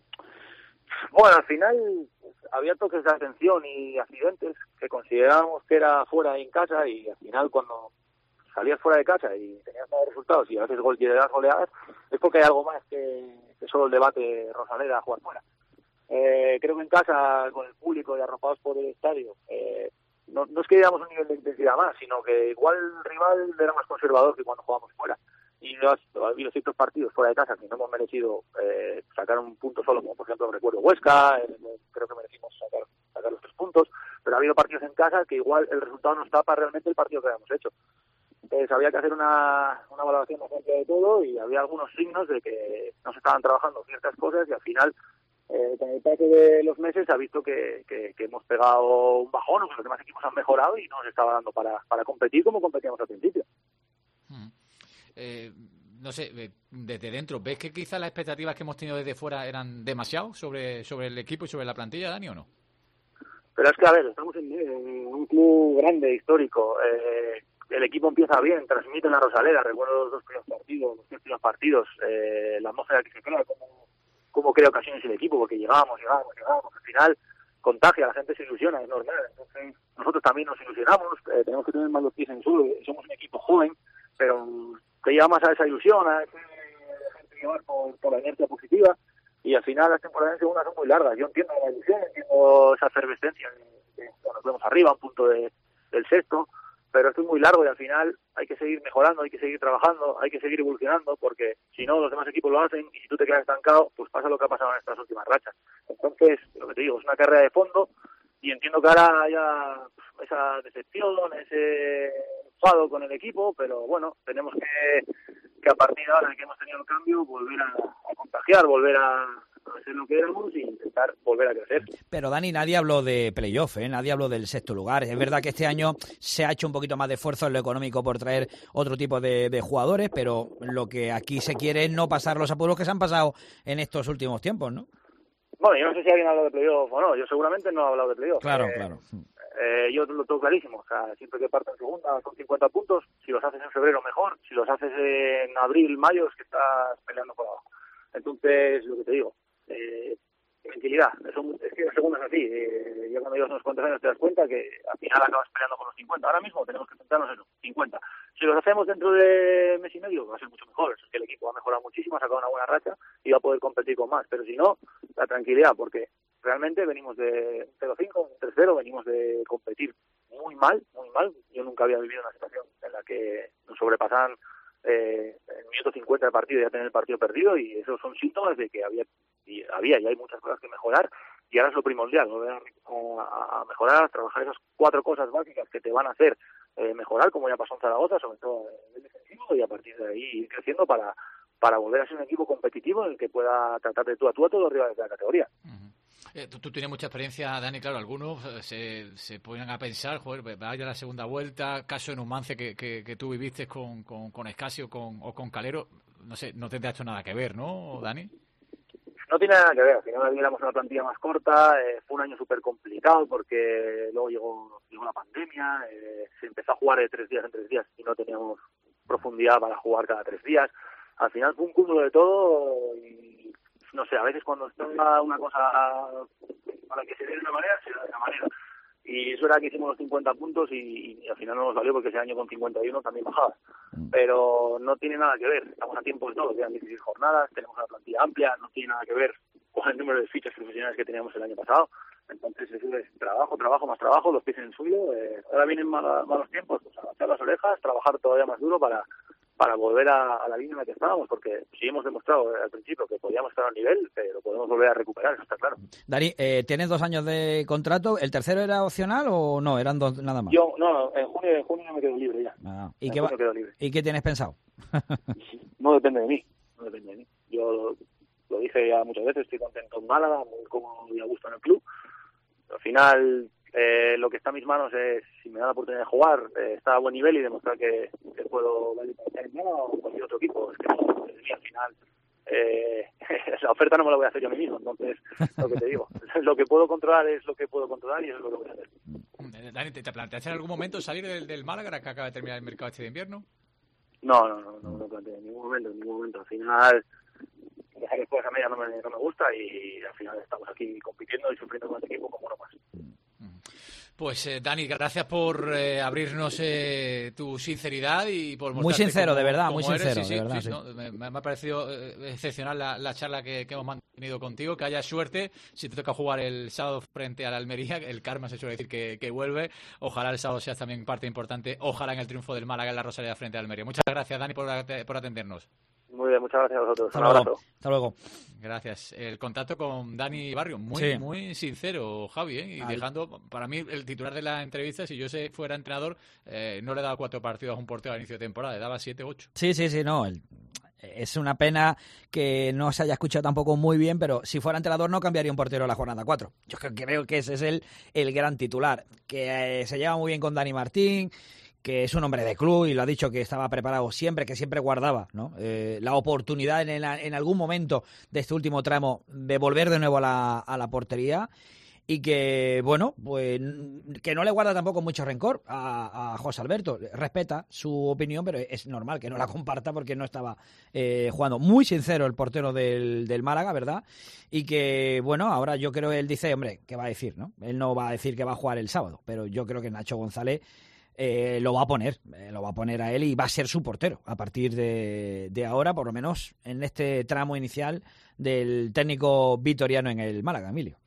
Speaker 16: Bueno, al final pues, había toques de atención y accidentes que considerábamos que era fuera y en casa, y al final cuando salías fuera de casa y tenías malos resultados y a veces gol llegas goleadas, es porque hay algo más que, que solo el debate Rosaleda a jugar fuera. Eh, creo que en casa, con el público y arropados por el estadio, eh, no, no es que diéramos un nivel de intensidad más, sino que igual el rival era más conservador que cuando jugamos fuera. Y ha habido ciertos partidos fuera de casa que no hemos merecido eh, sacar un punto solo, como por ejemplo recuerdo Huesca, eh, creo que merecimos sacar, sacar los tres puntos, pero ha habido partidos en casa que igual el resultado nos tapa realmente el partido que habíamos hecho. Entonces había que hacer una, una valoración más amplia de todo, y había algunos signos de que no se estaban trabajando ciertas cosas, y al final eh, con el paso de los meses se ha visto que, que, que hemos pegado un bajón, o que los demás equipos han mejorado y no nos estaba dando para, para competir como competíamos al principio.
Speaker 3: Hmm. Eh, no sé, desde dentro, ¿ves que quizás las expectativas que hemos tenido desde fuera eran demasiado sobre, sobre el equipo y sobre la plantilla, Dani, o no?
Speaker 16: Pero es que, a ver, estamos en, en un club grande, histórico. Eh, el equipo empieza bien, transmite en la Rosaleda. Recuerdo los dos primeros partidos, los tres primeros partidos, eh, la atmósfera que se crea, cómo, cómo crea ocasiones el equipo, porque llegábamos, llegábamos, llegábamos. Al final contagia, la gente se ilusiona, es normal. Entonces, nosotros también nos ilusionamos, eh, tenemos que tener más los pies en el suelo. Somos un equipo joven, pero te lleva más a esa ilusión, a ese gente llevar por, por la inercia positiva. Y al final las temporadas en segunda son muy largas. Yo entiendo la ilusión, entiendo esa efervescencia de, de, de nos vemos arriba, a un punto de, del sexto, pero esto es muy largo y al final hay que seguir mejorando, hay que seguir trabajando, hay que seguir evolucionando, porque si no los demás equipos lo hacen y si tú te quedas estancado, pues pasa lo que ha pasado en estas últimas rachas. Entonces, lo que te digo, es una carrera de fondo y entiendo que ahora haya esa decepción, ese enfado con el equipo, pero bueno, tenemos que, que a partir de ahora que hemos tenido el cambio, volver a, a contagiar, volver a, a ser lo que éramos y intentar volver a crecer.
Speaker 4: Pero Dani, nadie habló de playoff, ¿eh? Nadie habló del sexto lugar. Es verdad que este año se ha hecho un poquito más de esfuerzo en lo económico por traer otro tipo de, de jugadores, pero lo que aquí se quiere es no pasar los apuros que se han pasado en estos últimos tiempos, ¿no?
Speaker 16: Bueno, yo no sé si alguien ha hablado de playoff o no, yo seguramente no he hablado de playoff.
Speaker 4: Claro,
Speaker 16: eh,
Speaker 4: claro.
Speaker 16: Eh, yo lo tengo clarísimo, o sea, siempre que parto en segunda con cincuenta puntos, si los haces en febrero mejor, si los haces en abril, mayo, es que estás peleando por abajo. Entonces, lo que te digo, eh, tranquilidad, eso, es que la segunda es así, eh, ya cuando llevas unos cuantos años te das cuenta que al final acabas peleando con los cincuenta, ahora mismo tenemos que centrarnos en los cincuenta. Si los hacemos dentro de mes y medio va a ser mucho mejor, es que el equipo ha mejorado muchísimo, ha sacado una buena racha y va a poder competir con más, pero si no, la tranquilidad, porque realmente venimos de cero cinco, tres cero, venimos de competir muy mal, muy mal. Yo nunca había vivido una situación en la que nos sobrepasaban eh, el minuto cincuenta de partido y ya tener el partido perdido, y esos son síntomas de que había y había y hay muchas cosas que mejorar, y ahora es lo primordial, volver a, a, a mejorar, a trabajar esas cuatro cosas básicas que te van a hacer eh, mejorar, como ya pasó en Zaragoza, sobre todo en el defensivo, y a partir de ahí ir creciendo para, para volver a ser un equipo competitivo en el que pueda tratar de tú a tú a todos los rivales de la categoría.
Speaker 3: Uh-huh. Eh, tú, tú tienes mucha experiencia, Dani, claro, algunos eh, se, se ponen a pensar, joder, vaya la segunda vuelta, caso de Numance que, que, que tú viviste con, con, con Escasio con, o con Calero, no sé, no tendrá esto nada que ver, ¿no, Dani?
Speaker 16: No tiene nada que ver, al final éramos una plantilla más corta, eh, fue un año súper complicado porque luego llegó, llegó la pandemia, eh, se empezó a jugar de tres días en tres días y no teníamos profundidad para jugar cada tres días. Al final fue un cúmulo de todo y no sé, a veces cuando está una cosa para que se dé de una manera, se da de una manera. Y eso era que hicimos los cincuenta puntos y, y al final no nos valió porque ese año con cincuenta y uno también bajaba. Pero no tiene nada que ver, estamos a tiempo de todo, quedan dieciséis jornadas, tenemos una plantilla amplia, no tiene nada que ver con el número de fichas profesionales que teníamos el año pasado. Entonces eso es trabajo, trabajo, más trabajo, los pies en el suelo. Eh, ahora vienen malos, malos tiempos, pues agachar las orejas, trabajar todavía más duro para para volver a, a la línea en la que estábamos, porque sí hemos demostrado al principio que podíamos estar a nivel, pero podemos volver a recuperar, eso está claro.
Speaker 4: Dani, eh, tienes dos años de contrato, ¿el tercero era opcional o no? ¿Eran dos nada más?
Speaker 16: Yo, no, en junio, en junio me quedo libre ya.
Speaker 4: Ah, ¿y,
Speaker 16: en
Speaker 4: qué
Speaker 16: junio
Speaker 4: va,
Speaker 16: quedo libre.
Speaker 4: ¿Y qué tienes pensado?
Speaker 16: No depende de mí, no depende de mí. Yo lo, lo dije ya muchas veces, estoy contento en Málaga, muy cómodo y a gusto en el club. Al final, eh, lo que está en mis manos es, si me da la oportunidad de jugar, eh, estar a buen nivel y demostrar que, que puedo valer para estar en Málaga o cualquier otro equipo. Es que no, es mí, al final, eh, la oferta no me la voy a hacer yo a mí mismo. Entonces, lo que te digo, lo que puedo controlar es lo que puedo controlar y eso es lo que voy a hacer.
Speaker 3: Dani, ¿te, te planteaste en algún momento salir del, del Málaga que acaba de terminar el mercado este de invierno?
Speaker 16: No, no, no, no, no, no en ningún momento, en ningún momento. Al final, dejar después a media no me, no me gusta y al final estamos aquí compitiendo y sufriendo con este equipo como uno más.
Speaker 3: Pues eh, Dani, gracias por eh, abrirnos eh, tu sinceridad y por mostrarte
Speaker 4: muy sincero,
Speaker 3: como,
Speaker 4: de verdad,
Speaker 3: como
Speaker 4: muy
Speaker 3: eres.
Speaker 4: sincero,
Speaker 3: Sí, sí,
Speaker 4: de verdad,
Speaker 3: sí,
Speaker 4: sí.
Speaker 3: ¿no? me, me ha parecido eh, excepcional la, la charla que, que hemos mantenido contigo. Que haya suerte si te toca jugar el sábado frente a la Almería. El karma se suele decir que, que vuelve. Ojalá el sábado seas también parte importante. Ojalá en el triunfo del Málaga en la Rosaleda frente a Almería. Muchas gracias, Dani, por, por atendernos.
Speaker 16: Muy bien, muchas gracias a vosotros.
Speaker 4: Hasta
Speaker 16: Un
Speaker 4: luego.
Speaker 16: abrazo.
Speaker 4: Hasta luego.
Speaker 3: Gracias. El contacto con Dani Barrio, muy
Speaker 4: Sí.
Speaker 3: muy sincero, Javi, ¿eh? Y
Speaker 4: Al...
Speaker 3: dejando, para mí, el titular de la entrevista, si yo se fuera entrenador, eh, no le daba cuatro partidos a un portero al inicio de temporada, le daba siete, ocho.
Speaker 4: Sí, sí, sí, no. El... Es una pena que no se haya escuchado tampoco muy bien, pero si fuera entrenador no cambiaría un portero a la jornada cuatro. Yo creo que ese es el, el gran titular, que eh, se lleva muy bien con Dani Martín, que es un hombre de club y lo ha dicho que estaba preparado siempre, que siempre guardaba, ¿no? eh, la oportunidad en, el, en algún momento de este último tramo de volver de nuevo a la, a la portería y que, bueno, pues que no le guarda tampoco mucho rencor a, a José Alberto. Respeta su opinión, pero es normal que no la comparta porque no estaba eh, jugando. Muy sincero el portero del, del Málaga, ¿verdad? Y que, bueno, ahora yo creo, él dice, hombre, ¿qué va a decir, no? Él no va a decir que va a jugar el sábado, pero yo creo que Nacho González Eh, lo va a poner, eh, lo va a poner a él y va a ser su portero a partir de, de ahora, por lo menos en este tramo inicial del técnico vitoriano en el Málaga, Emilio.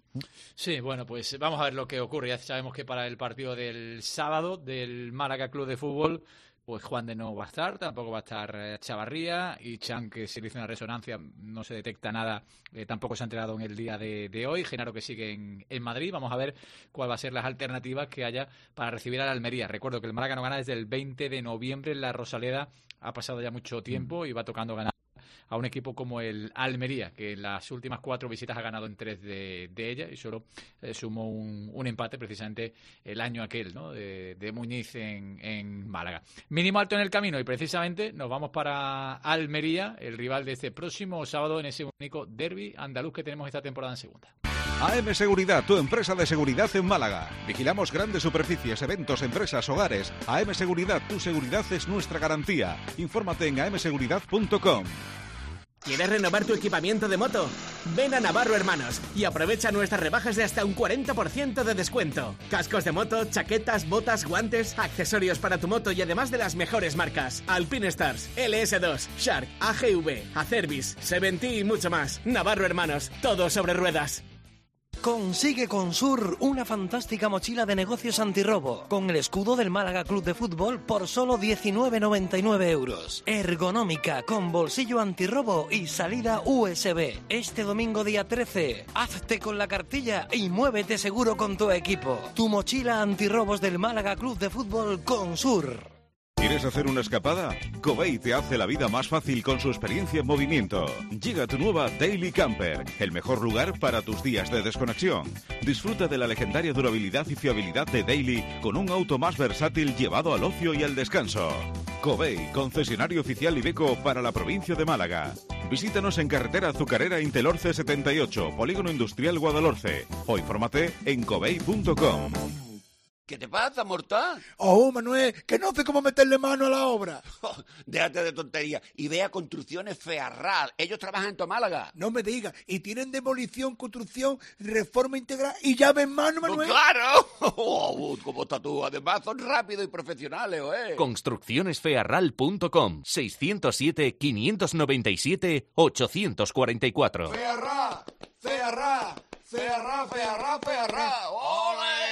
Speaker 3: Sí, bueno, pues vamos a ver lo que ocurre. Ya sabemos que para el partido del sábado del Málaga Club de Fútbol, pues Juan de no va a estar, tampoco va a estar Chavarría, y Chan, que se le hizo una resonancia, no se detecta nada, eh, tampoco se ha entregado en el día de, de hoy. Genaro, que sigue en, en Madrid. Vamos a ver cuál va a ser las alternativas que haya para recibir a la Almería. Recuerdo que el Málaga no gana desde el veinte de noviembre en la Rosaleda, ha pasado ya mucho tiempo y va tocando ganar a un equipo como el Almería, que en las últimas cuatro visitas ha ganado en tres de, de ellas y solo eh, sumó un, un empate precisamente el año aquel, ¿no?, de, de Muñiz en, en Málaga. Mínimo alto en el camino, y precisamente nos vamos para Almería, el rival de este próximo sábado en ese único derbi andaluz que tenemos esta temporada en segunda.
Speaker 12: A M Seguridad, tu empresa de seguridad en Málaga. Vigilamos grandes superficies, eventos, empresas, hogares. A M Seguridad, tu seguridad es nuestra garantía. Infórmate en a m seguridad punto com.
Speaker 13: ¿Quieres renovar tu equipamiento de moto? Ven a Navarro Hermanos y aprovecha nuestras rebajas de hasta un cuarenta por ciento de descuento. Cascos de moto, chaquetas, botas, guantes, accesorios para tu moto y además de las mejores marcas: Alpine Stars, L S dos, Shark, A G V, Acerbis, Seventí y mucho más. Navarro Hermanos, todo sobre ruedas.
Speaker 15: Consigue con Sur una fantástica mochila de negocios antirrobo con el escudo del Málaga Club de Fútbol por solo diecinueve noventa y nueve euros. Ergonómica, con bolsillo antirrobo y salida U S B. Este domingo día trece, hazte con la cartilla y muévete seguro con tu equipo. Tu mochila antirrobos del Málaga Club de Fútbol con Sur.
Speaker 12: ¿Quieres hacer una escapada? Covey te hace la vida más fácil con su experiencia en movimiento. Llega tu nueva Daily Camper, el mejor lugar para tus días de desconexión. Disfruta de la legendaria durabilidad y fiabilidad de Daily con un auto más versátil llevado al ocio y al descanso. Covey, concesionario oficial Iveco para la provincia de Málaga. Visítanos en carretera Azucarera Intelorce setenta y ocho, Polígono Industrial Guadalhorce, o infórmate en covey punto com.
Speaker 9: ¿Qué te pasa, mortal?
Speaker 10: Oh, Manuel, que no sé cómo meterle mano a la obra.
Speaker 9: Oh, déjate de tontería y ve a Construcciones Fearral. Ellos trabajan en tu Málaga.
Speaker 10: No me digas. Y tienen demolición, construcción, reforma integral y llave en mano, Manuel.
Speaker 9: Pues ¡claro! Oh, ¿cómo estás tú? Además son rápidos y profesionales, ¿eh?
Speaker 11: Construcciones fearral punto com, seiscientos siete, quinientos noventa y siete, ochocientos cuarenta y cuatro.
Speaker 10: Fearral, Fearral, Fearral, Fearral, Fearral. ¡Ole!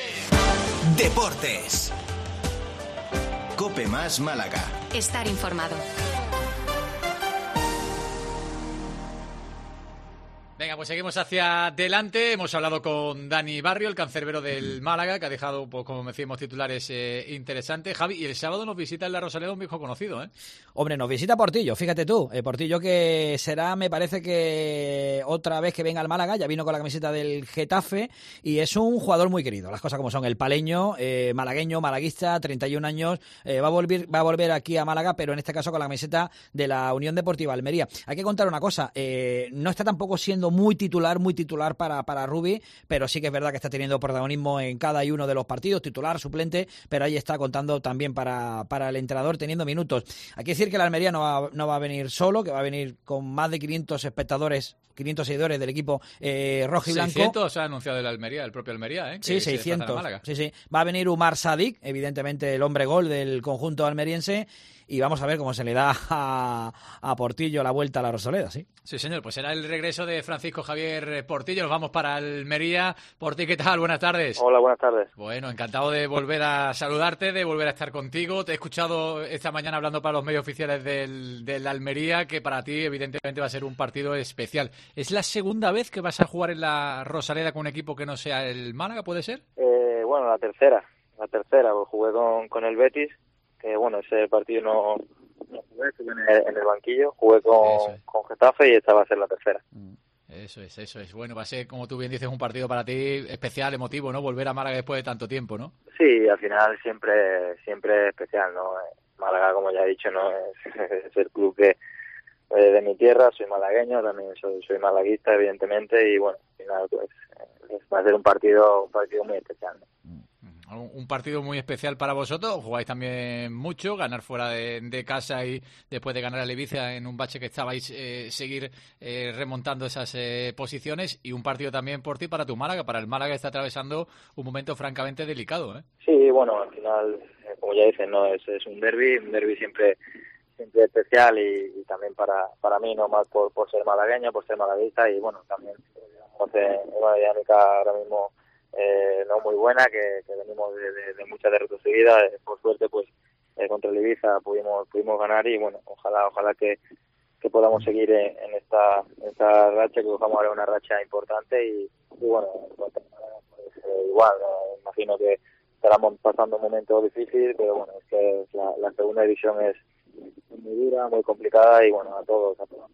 Speaker 1: Deportes. Cope Más Málaga.
Speaker 19: Estar informado.
Speaker 3: Venga, pues seguimos hacia adelante. Hemos hablado con Dani Barrio, el cancerbero del Málaga, que ha dejado, pues, como decíamos, titulares eh, interesantes. Javi, y el sábado nos visita en la Rosaleda un viejo conocido, ¿eh?
Speaker 4: Hombre, nos visita Portillo, fíjate tú. Eh, Portillo, que será, me parece que otra vez que venga al Málaga, ya vino con la camiseta del Getafe y es un jugador muy querido. Las cosas como son. El paleño, eh, malagueño, malaguista, treinta y un años, eh, va a volver va a volver aquí a Málaga, pero en este caso con la camiseta de la Unión Deportiva Almería. Hay que contar una cosa, eh, no está tampoco siendo muy titular, muy titular para, para Rubi, pero sí que es verdad que está teniendo protagonismo en cada uno de los partidos, titular, suplente, pero ahí está contando también para, para el entrenador, teniendo minutos. Hay que decir que la Almería no va, no va a venir solo, que va a venir con más de quinientos espectadores, quinientos seguidores del equipo eh, rojo y blanco.
Speaker 3: seiscientos ha anunciado el Almería, el propio Almería, ¿eh? Que
Speaker 4: Sí, seiscientos. Sí, sí. Va a venir Umar Sadik, evidentemente el hombre gol del conjunto almeriense, y vamos a ver cómo se le da a, a Portillo la vuelta a la Rosaleda, ¿sí?
Speaker 3: Sí, señor, pues será el regreso de Francisco Javier Portillo. Nos vamos para Almería. Porti, ¿qué tal? Buenas tardes.
Speaker 20: Hola, buenas tardes.
Speaker 3: Bueno, encantado de volver a saludarte, de volver a estar contigo. Te he escuchado esta mañana hablando para los medios oficiales del, del Almería, que para ti evidentemente va a ser un partido especial. ¿Es la segunda vez que vas a jugar en la Rosaleda con un equipo que no sea el Málaga, puede ser?
Speaker 20: Eh, bueno, la tercera, la tercera, pues jugué con, con el Betis, que bueno, ese partido no, no jugué, estuve en el, en el banquillo, jugué con, es. con Getafe y esta va a ser la tercera.
Speaker 3: Eso es, eso es. Bueno, va a ser, como tú bien dices, un partido para ti especial, emotivo, ¿no? Volver a Málaga después de tanto tiempo, ¿no?
Speaker 20: Sí, al final siempre siempre es especial, ¿no? Málaga, como ya he dicho, no es, es el club que eh, de mi tierra, soy malagueño, también soy, soy malaguista, evidentemente, y bueno, al final pues eh, va a ser un partido un partido muy especial, ¿no?
Speaker 3: Un partido muy especial para vosotros, jugáis también mucho, ganar fuera de, de casa y después de ganar a Ibiza en un bache que estabais, eh, seguir eh, remontando esas eh, posiciones, y un partido también por ti para tu Málaga, para el Málaga está atravesando un momento francamente delicado, ¿eh?
Speaker 20: Sí, bueno, al final, eh, como ya dicen, no es, es un derbi, un derbi siempre siempre especial y, y también para para mí, no más por, por ser malagueño, por ser malaguista y bueno, también estamos en una dinámica ahora mismo eh, no muy buena, que, que venimos de, de, de muchas derrotas seguidas. Eh, por suerte, pues eh, contra el Ibiza pudimos pudimos ganar y bueno, ojalá ojalá que, que podamos seguir en, en esta en esta racha, que cojamos ahora una racha importante y, y bueno, pues, eh, igual, ¿no? Imagino que estaremos pasando un momento difícil, pero bueno, es que la, la segunda división es muy dura, muy complicada y bueno, a todos, a todos.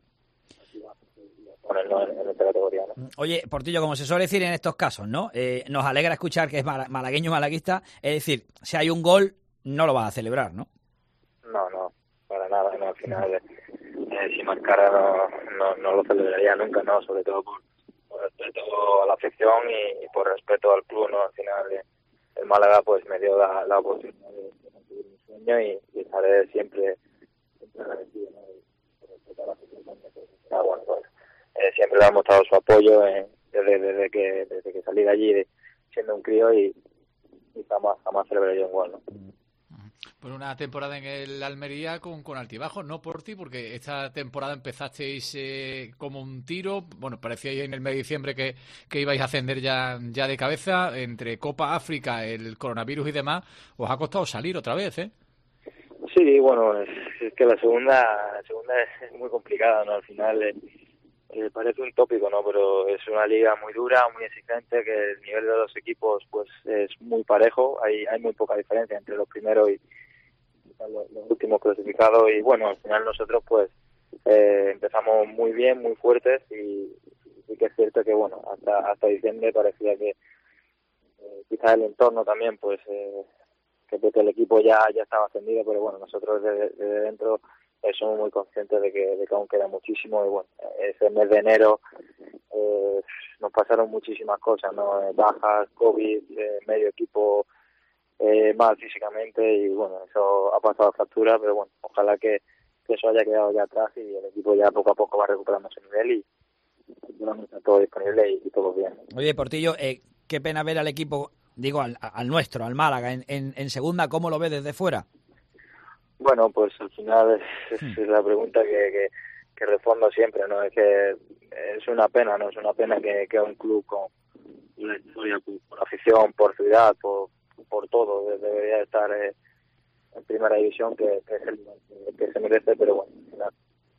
Speaker 20: Ponernos en, en esta categoría, ¿no?
Speaker 4: Oye, Portillo, como se suele decir en estos casos, ¿no? Eh, nos alegra escuchar que es malagueño malaguista, es decir, si hay un gol, no lo vas a celebrar, ¿no?
Speaker 20: No, no, para nada, no, al final, eh, si marcara no, no, no lo celebraría nunca, ¿no? Sobre todo por, por respeto a la afición y, y por respeto al club, ¿no? Al final, eh, el Málaga, pues, me dio la, la oportunidad de conseguir mi sueño y, y estaré siempre, siempre agradecido, ¿no? Y por respeto a la afición, pues, ah, bueno, pues, Eh, siempre le ha mostrado su apoyo eh, desde, desde que desde que salí de allí de, siendo un crío y, y jamás jamás celebré yo un gol, ¿no?
Speaker 3: Por una temporada en el Almería con, con altibajos, no por ti, porque esta temporada empezasteis eh, como un tiro, bueno, parecía en el mes de diciembre que, que ibais a ascender ya, ya de cabeza, entre Copa África, el coronavirus y demás, os ha costado salir otra vez, ¿eh?
Speaker 20: Sí, bueno, es, es que la segunda la segunda es muy complicada, ¿no? Al final eh, Eh, parece un tópico, ¿no? Pero es una liga muy dura, muy exigente, que el nivel de los equipos pues es muy parejo, hay hay muy poca diferencia entre los primeros y los, los últimos clasificados y bueno, al final nosotros pues eh, empezamos muy bien, muy fuertes y sí que es cierto que bueno, hasta hasta diciembre parecía que eh, quizás el entorno también pues eh, que, que el equipo ya ya estaba ascendido, pero bueno, nosotros desde, desde dentro Eh, somos muy conscientes de que, de que aún queda muchísimo y bueno, ese mes de enero eh, nos pasaron muchísimas cosas, ¿no? Bajas, COVID, eh, medio equipo eh, mal físicamente y bueno, eso ha pasado factura, pero bueno, ojalá que, que eso haya quedado ya atrás y el equipo ya poco a poco va recuperando ese nivel y bueno, está todo disponible y, y todo bien.
Speaker 4: Oye, Portillo, eh, qué pena ver al equipo, digo, al, al nuestro, al Málaga, en, en, en segunda, ¿cómo lo ves desde fuera?
Speaker 20: Bueno, pues al final es, es la pregunta que, que, que respondo siempre, ¿no? Es que es una pena, ¿no? Es una pena que, que un club con una historia, por, por afición, por ciudad, por, por todo, debería estar eh, en primera división, que, que es el que se merece, pero bueno, al final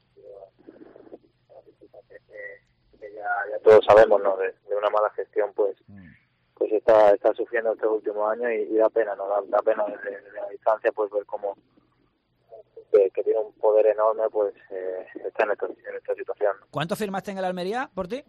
Speaker 20: que, que ya, ya todos sabemos, ¿no? De, de una mala gestión, pues pues está está sufriendo estos últimos años y, y da pena, ¿no? Da, da pena desde, desde la distancia, pues ver cómo Que, que tiene un poder enorme, pues eh, está en esta, en esta situación.
Speaker 4: ¿Cuánto firmaste en el Almería por ti?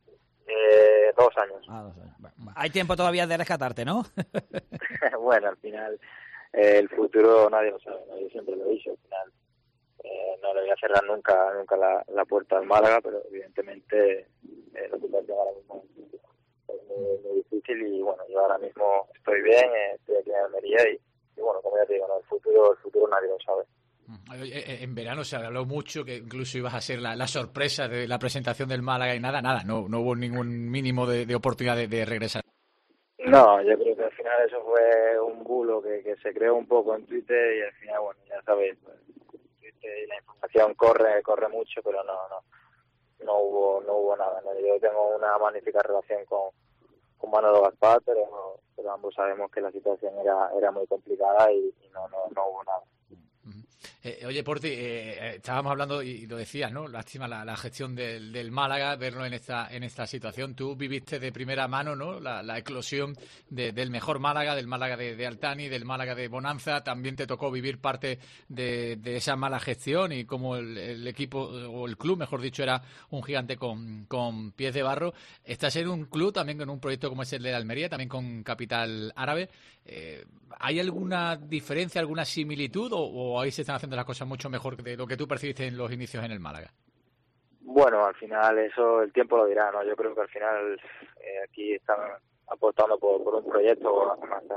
Speaker 20: Eh, dos años.
Speaker 4: Ah, dos años. Bueno, hay tiempo todavía de rescatarte, ¿no?
Speaker 20: Bueno, al final eh, el futuro nadie lo sabe, ¿no? Yo siempre lo he dicho, al final eh, no le voy a cerrar nunca nunca la, la puerta al Málaga, pero evidentemente eh, la situación ahora mismo es muy, muy difícil y bueno, yo ahora mismo estoy bien, eh, estoy aquí en Almería y, y bueno, como ya te digo, ¿no? el futuro el futuro nadie lo sabe.
Speaker 3: En verano se habló mucho que incluso ibas a ser la, la sorpresa de la presentación del Málaga y nada, nada, no no hubo ningún mínimo de, de oportunidad de, de regresar.
Speaker 20: No, yo creo que al final eso fue un bulo que, que se creó un poco en Twitter y al final, bueno, ya sabéis, pues, Twitter y la información corre corre mucho, pero no no no hubo no hubo nada, ¿no? Yo tengo una magnífica relación con, con Manolo Gaspar, pero, pero ambos sabemos que la situación era era muy complicada y, y no, no no hubo nada.
Speaker 3: Eh, oye, Porti, eh, estábamos hablando y lo decías, ¿no? Lástima la, la gestión del, del Málaga, verlo en esta en esta situación. Tú viviste de primera mano, ¿no? La, la eclosión de, del mejor Málaga, del Málaga de, de Altani, del Málaga de Bonanza. También te tocó vivir parte de, de esa mala gestión y cómo el, el equipo, o el club, mejor dicho, era un gigante con, con pies de barro. Estás en un club también con un proyecto como es el de Almería, también con capital árabe. Eh, ¿Hay alguna diferencia, alguna similitud o, o ahí se están haciendo las cosas mucho mejor de lo que tú percibiste en los inicios en el Málaga?
Speaker 20: Bueno, al final eso el tiempo lo dirá, ¿no? Yo creo que al final eh, aquí están apostando por, por un proyecto a,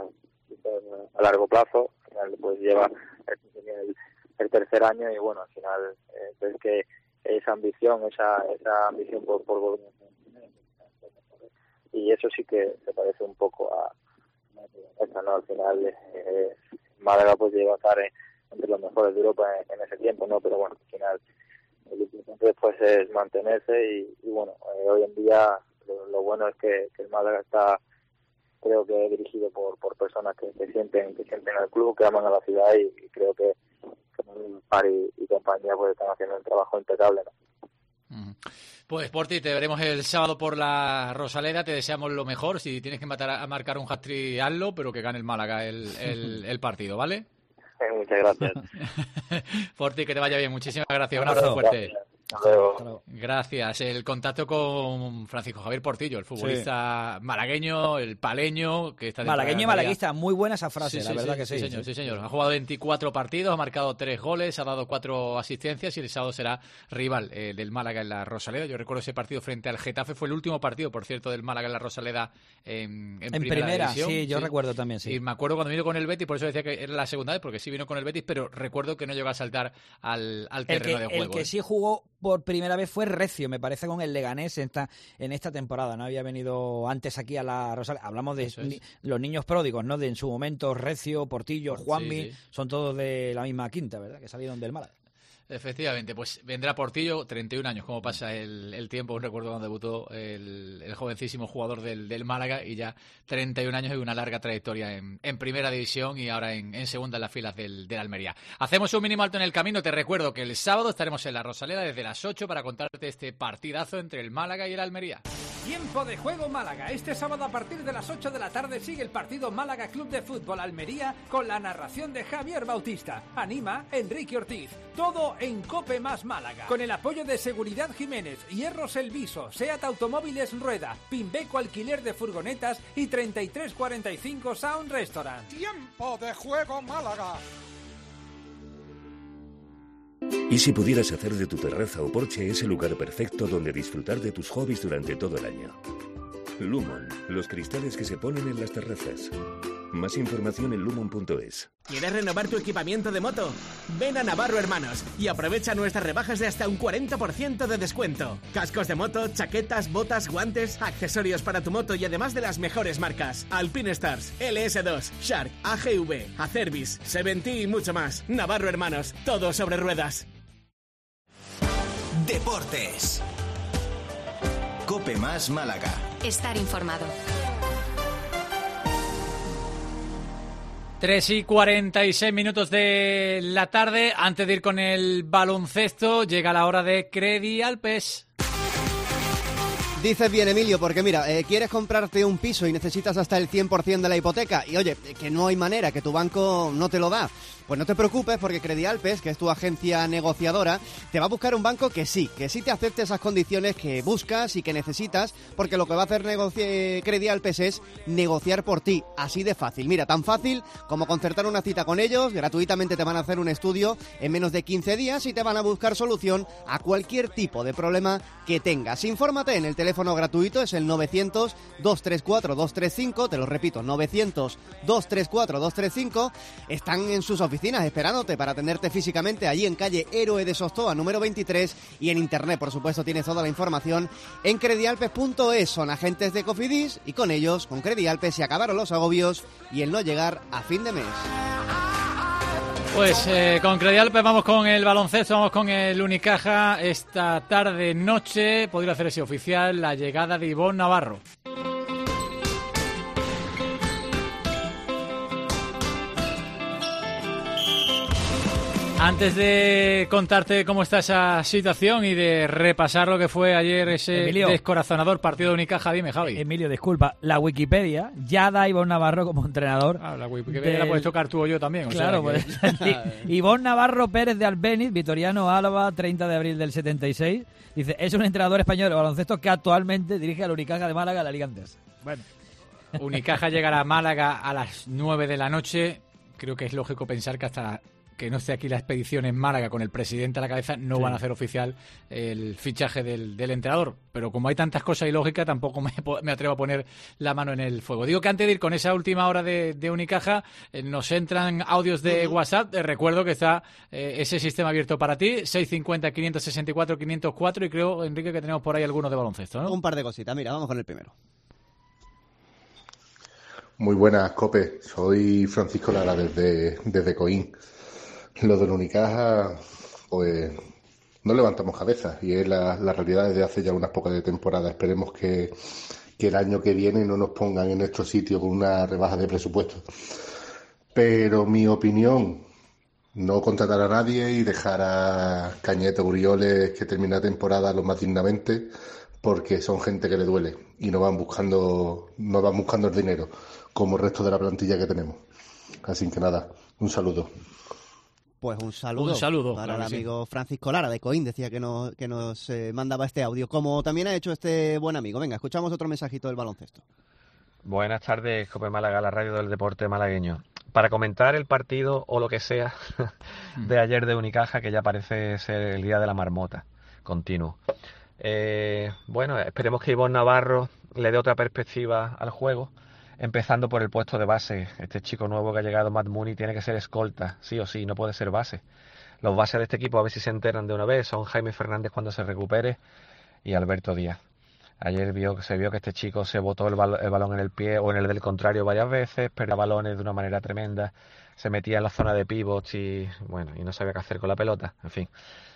Speaker 20: a largo plazo. Al final pues lleva el, el tercer año y bueno, al final eh, ves que esa ambición, esa esa ambición por, por volver y eso sí que se parece un poco a esa, ¿no? Al final eh, Málaga pues llega a estar en, entre los mejores de Europa en, en ese tiempo, ¿no? Pero bueno, al final lo importante después es mantenerse y, y bueno, eh, hoy en día lo, lo bueno es que, que el Málaga está, creo que dirigido por por personas que, que sienten que sienten al club, que aman a la ciudad y, y creo que, que Par y, y compañía pues están haciendo un trabajo impecable, ¿no?
Speaker 3: Pues por ti te veremos el sábado por la Rosaleda, te deseamos lo mejor, si tienes que matar a marcar un hat-trick hazlo, pero que gane el Málaga el, el, el partido, ¿vale?
Speaker 20: Muchas gracias.
Speaker 3: Por ti, que te vaya bien, muchísimas gracias, un abrazo fuerte.
Speaker 20: Gracias. Hasta luego.
Speaker 3: Gracias. El contacto con Francisco Javier Portillo, el futbolista sí. malagueño, el paleño, que está
Speaker 4: malagueño y malaguista, muy buena esa frase,
Speaker 3: sí,
Speaker 4: la
Speaker 3: sí,
Speaker 4: verdad
Speaker 3: sí,
Speaker 4: que sí.
Speaker 3: Sí, señor, sí, señor. Ha jugado veinticuatro partidos, ha marcado tres goles, ha dado cuatro asistencias y el sábado será rival eh, del Málaga en la Rosaleda. Yo recuerdo ese partido frente al Getafe, fue el último partido, por cierto, del Málaga en la Rosaleda en, en,
Speaker 4: en
Speaker 3: primera,
Speaker 4: primera
Speaker 3: división.
Speaker 4: Sí, yo sí. recuerdo también, sí.
Speaker 3: Y me acuerdo cuando vino con el Betis, por eso decía que era la segunda vez, porque sí vino con el Betis, pero recuerdo que no llegó a saltar al, al terreno
Speaker 4: que,
Speaker 3: de juego.
Speaker 4: El que
Speaker 3: ¿eh?
Speaker 4: sí jugó por primera vez fue Recio, me parece, con el Leganés en esta, en esta temporada. No había venido antes aquí a la Rosaleda. Hablamos de ni, los niños pródigos, ¿no? De en su momento Recio, Portillo, Juanmi, sí, sí. son todos de la misma quinta, ¿verdad? Que salieron del Málaga.
Speaker 3: Efectivamente, pues vendrá Portillo, treinta y un años, como pasa el, el tiempo. Recuerdo cuando debutó el, el jovencísimo jugador del, del Málaga y ya treinta y un años y una larga trayectoria en, en primera división y ahora en, en segunda en las filas del, del Almería. Hacemos un mínimo alto en el camino. Te recuerdo que el sábado estaremos en la Rosaleda desde las ocho para contarte este partidazo entre el Málaga y el Almería.
Speaker 19: Tiempo de juego Málaga. Este sábado a partir de las ocho de la tarde sigue el partido Málaga Club de Fútbol Almería con la narración de Javier Bautista. Anima Enrique Ortiz. Todo en Cope Más Málaga. Con el apoyo de Seguridad Jiménez, Hierros El Viso, Seat Automóviles Rueda, Pimbeco Alquiler de Furgonetas y treinta y tres cuarenta y cinco Sound Restaurant.
Speaker 10: Tiempo de juego Málaga.
Speaker 8: ¿Y si pudieras hacer de tu terraza o porche ese lugar perfecto donde disfrutar de tus hobbies durante todo el año? Lumon, los cristales que se ponen en las terrazas. Más información en lumon punto es.
Speaker 13: ¿Quieres renovar tu equipamiento de moto? Ven a Navarro Hermanos y aprovecha nuestras rebajas de hasta un cuarenta por ciento de descuento. Cascos de moto, chaquetas, botas, guantes, accesorios para tu moto y además de las mejores marcas. Alpine Stars, L S dos, Shark, A G V, Acerbis, Seventí y mucho más. Navarro Hermanos, todo sobre ruedas.
Speaker 1: Deportes. Cope Más Málaga.
Speaker 21: Estar informado.
Speaker 3: tres y cuarenta y seis minutos de la tarde. Antes de ir con el baloncesto, llega la hora de Credi Alpes.
Speaker 5: Dices bien, Emilio, porque mira, eh, quieres comprarte un piso y necesitas hasta el cien por ciento de la hipoteca y oye, que no hay manera, que tu banco no te lo da. Pues no te preocupes porque Credi Alpes, que es tu agencia negociadora, te va a buscar un banco que sí, que sí te acepte esas condiciones que buscas y que necesitas, porque lo que va a hacer negoci- Credi Alpes es negociar por ti, así de fácil. Mira, tan fácil como concertar una cita con ellos, gratuitamente te van a hacer un estudio en menos de quince días y te van a buscar solución a cualquier tipo de problema que tengas. Infórmate en el teléfono gratuito, es el novecientos, dos treinta y cuatro, dos treinta y cinco, te lo repito, novecientos, dos treinta y cuatro, dos treinta y cinco, están en sus oficinas esperándote para atenderte físicamente allí en calle Héroe de Sostoa número veintitrés y en internet, por supuesto, tienes toda la información en credialpes punto es. Son agentes de Cofidis y con ellos, con Credi Alpes, se acabaron los agobios y el no llegar a fin de mes.
Speaker 3: Pues eh, con Credi Alpes vamos con el baloncesto, vamos con el Unicaja. Esta tarde noche podría hacerse oficial la llegada de Ivonne Navarro. Antes de contarte cómo está esa situación y de repasar lo que fue ayer ese Emilio, descorazonador partido de Unicaja, dime, Javi.
Speaker 4: Emilio, disculpa, la Wikipedia ya da a Ivonne Navarro como entrenador.
Speaker 3: Ah, la Wikipedia del... la puedes tocar tú o yo también. O
Speaker 4: claro,
Speaker 3: sea que...
Speaker 4: pues, Ivonne Navarro Pérez de Albéniz, Vitoriano Álava, treinta de abril del setenta y seis. Dice, es un entrenador español de baloncesto que actualmente dirige al Unicaja de Málaga, la Liga Andesa. Bueno.
Speaker 3: Unicaja llegará a Málaga a las nueve de la noche. Creo que es lógico pensar que hasta que no esté aquí la expedición en Málaga con el presidente a la cabeza, no sí. van a hacer oficial el fichaje del, del entrenador. Pero como hay tantas cosas ilógicas, tampoco me, me atrevo a poner la mano en el fuego. Digo que antes de ir con esa última hora de, de Unicaja, eh, nos entran audios de uh-huh. WhatsApp. Eh, recuerdo que está eh, ese sistema abierto para ti, seiscientos cincuenta, quinientos sesenta y cuatro, quinientos cuatro, y creo, Enrique, que tenemos por ahí algunos de baloncesto, ¿no?
Speaker 5: Un par de cositas. Mira, vamos con el primero.
Speaker 22: Muy buenas, Cope. Soy Francisco Lara desde, desde Coín. Lo del Unicaja, pues no levantamos cabezas, y es la, la realidad desde hace ya unas pocas de temporadas. Esperemos que, que el año que viene no nos pongan en nuestro sitio con una rebaja de presupuesto. Pero mi opinión, no contratar a nadie y dejar a Cañete, Urioles, que termine la temporada lo más dignamente, porque son gente que le duele y no van buscando, no van buscando el dinero, como el resto de la plantilla que tenemos. Así que nada, un saludo.
Speaker 5: Pues un saludo,
Speaker 3: un saludo
Speaker 5: para
Speaker 3: claro
Speaker 5: el
Speaker 3: sí.
Speaker 5: amigo Francisco Lara de Coín, decía que nos, que nos eh, mandaba este audio, como también ha hecho este buen amigo. Venga, escuchamos otro mensajito del baloncesto.
Speaker 2: Buenas tardes, Cope Málaga, la radio del deporte malagueño. Para comentar el partido o lo que sea de ayer de Unicaja, que ya parece ser el día de la marmota continuo. Eh, bueno, esperemos que Ivonne Navarro le dé otra perspectiva al juego, empezando por el puesto de base. Este chico nuevo que ha llegado, Matt Mooney, tiene que ser escolta, sí o sí, no puede ser base. Los bases de este equipo, a ver si se enteran de una vez, son Jaime Fernández cuando se recupere y Alberto Díaz. Ayer vio, se vio que este chico se botó el, bal, el balón en el pie o en el del contrario varias veces, perdía balones de una manera tremenda, se metía en la zona de pivots y bueno, y no sabía qué hacer con la pelota, en fin.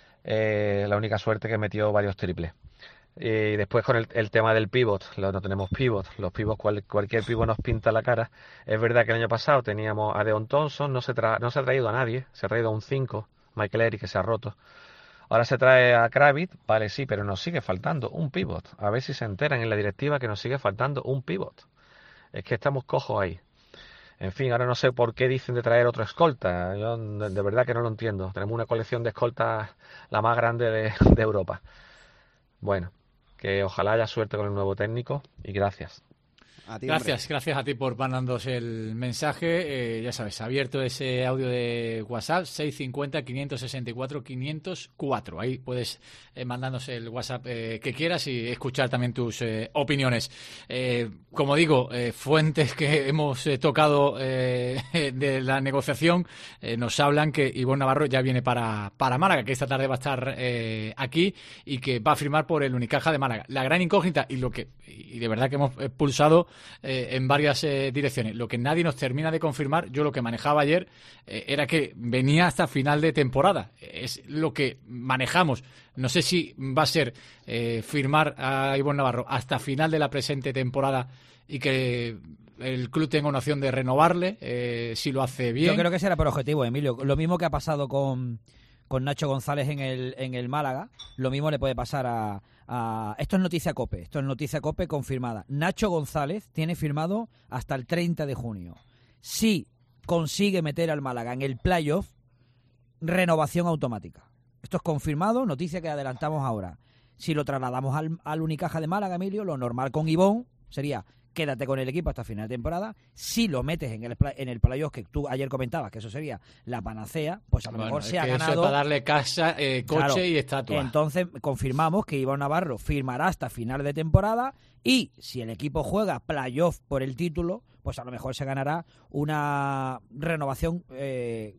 Speaker 2: Eh, la única suerte que metió varios triples. Y después con el, el tema del pivot, lo, no tenemos pivot, los pivots, cual, cualquier pivot nos pinta la cara. Es verdad que el año pasado teníamos a Deon Thompson, no se, tra, no se ha traído a nadie, se ha traído a un cinco, Michael Eric, que se ha roto. Ahora se trae a Kravitz, vale, sí, pero nos sigue faltando un pivot. A ver si se enteran en la directiva que nos sigue faltando un pivot. Es que estamos cojos ahí. En fin, ahora no sé por qué dicen de traer otro escolta. Yo de, de verdad que no lo entiendo. Tenemos una colección de escoltas la más grande de, de Europa. Bueno, que ojalá haya suerte con el nuevo técnico y gracias.
Speaker 5: A ti,
Speaker 3: gracias,
Speaker 5: hombre.
Speaker 3: gracias a ti por mandarnos el mensaje. Eh, ya sabes, abierto ese audio de WhatsApp, seis cinco cero, quinientos sesenta y cuatro, quinientos cuatro. Ahí puedes eh, mandarnos el WhatsApp eh, que quieras y escuchar también tus eh, opiniones. Eh, como digo, eh, fuentes que hemos eh, tocado eh, de la negociación eh, nos hablan que Ivonne Navarro ya viene para, para Málaga, que esta tarde va a estar eh, aquí y que va a firmar por el Unicaja de Málaga. La gran incógnita y lo que y de verdad que hemos pulsado Eh, en varias eh, direcciones. Lo que nadie nos termina de confirmar, yo lo que manejaba ayer eh, era que venía hasta final de temporada. Es lo que manejamos. No sé si va a ser eh, firmar a Ivonne Navarro hasta final de la presente temporada y que el club tenga una opción de renovarle, eh, si lo hace bien.
Speaker 4: Yo creo que será por objetivo, Emilio. Lo mismo que ha pasado con, con Nacho González en el, en el Málaga, lo mismo le puede pasar a... Uh, esto es noticia COPE, esto es noticia COPE confirmada. Nacho González tiene firmado hasta el treinta de junio. Si consigue meter al Málaga en el playoff, renovación automática. Esto es confirmado, noticia que adelantamos ahora. Si lo trasladamos al, al Unicaja de Málaga, Emilio, lo normal con Ivonne sería quédate con el equipo hasta final de temporada. Si lo metes en el en el playoff, que tú ayer comentabas que eso sería la panacea, pues a lo
Speaker 3: bueno,
Speaker 4: mejor se ha
Speaker 3: que
Speaker 4: ganado.
Speaker 3: Eso es para darle casa, eh, coche
Speaker 4: claro,
Speaker 3: y estatua.
Speaker 4: Entonces confirmamos que Ivonne Navarro firmará hasta final de temporada y si el equipo juega playoff por el título, pues a lo mejor se ganará una renovación eh,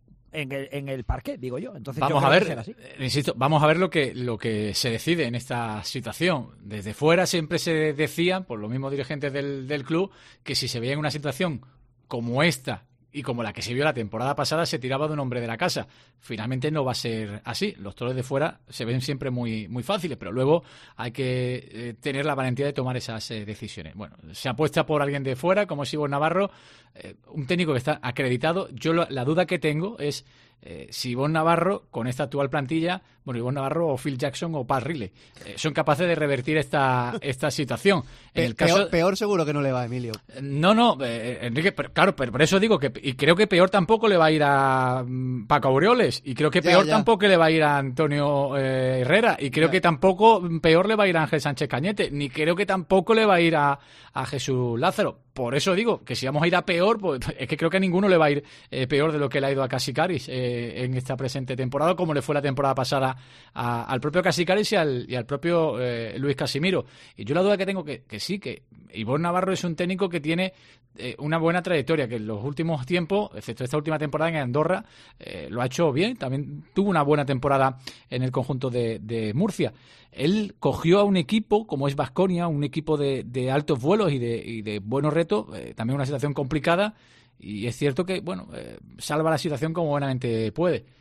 Speaker 4: en el, en el parquet, digo yo. Entonces
Speaker 3: vamos
Speaker 4: yo
Speaker 3: a
Speaker 4: creo
Speaker 3: ver,
Speaker 4: que será así.
Speaker 3: eh, insisto, vamos a ver lo que lo que se decide en esta situación. Desde fuera siempre se decía, por los mismos dirigentes del, del club, que si se veía en una situación como esta y como la que se vio la temporada pasada, se tiraba de un hombre de la casa. Finalmente no va a ser así. Los toros de fuera se ven siempre muy muy fáciles, pero luego hay que eh, tener la valentía de tomar esas eh, decisiones. Bueno, se apuesta por alguien de fuera, como es Ivonne Navarro, eh, un técnico que está acreditado. Yo lo, la duda que tengo es eh, si Ivonne Navarro, con esta actual plantilla, bueno, Ivonne Navarro o Phil Jackson o Pat Riley, eh, son capaces de revertir esta esta situación. En el caso,
Speaker 5: peor, peor seguro que no le va, Emilio.
Speaker 3: No, no, eh, Enrique, pero, claro, pero por eso digo que, y creo que peor tampoco le va a ir a um, Paco Aureoles, y creo que peor ya, ya. tampoco le va a ir a Antonio eh, Herrera, y creo ya. que tampoco peor le va a ir a Ángel Sánchez Cañete, ni creo que tampoco le va a ir a, a Jesús Lázaro. Por eso digo que si vamos a ir a peor, pues es que creo que a ninguno le va a ir eh, peor de lo que le ha ido a Casicaris eh, en esta presente temporada, como le fue la temporada pasada a, al propio Casicaris y al, y al propio eh, Luis Casimiro. Y yo la duda que tengo que, que sí, que Ivonne Navarro es un técnico que tiene eh, una buena trayectoria, que en los últimos tiempos, excepto esta última temporada en Andorra, eh, lo ha hecho bien. También tuvo una buena temporada en el conjunto de, de Murcia. Él cogió a un equipo como es Baskonia, un equipo de, de altos vuelos y de, y de buenos retos, eh, también una situación complicada, y es cierto que bueno eh, salva la situación como buenamente puede.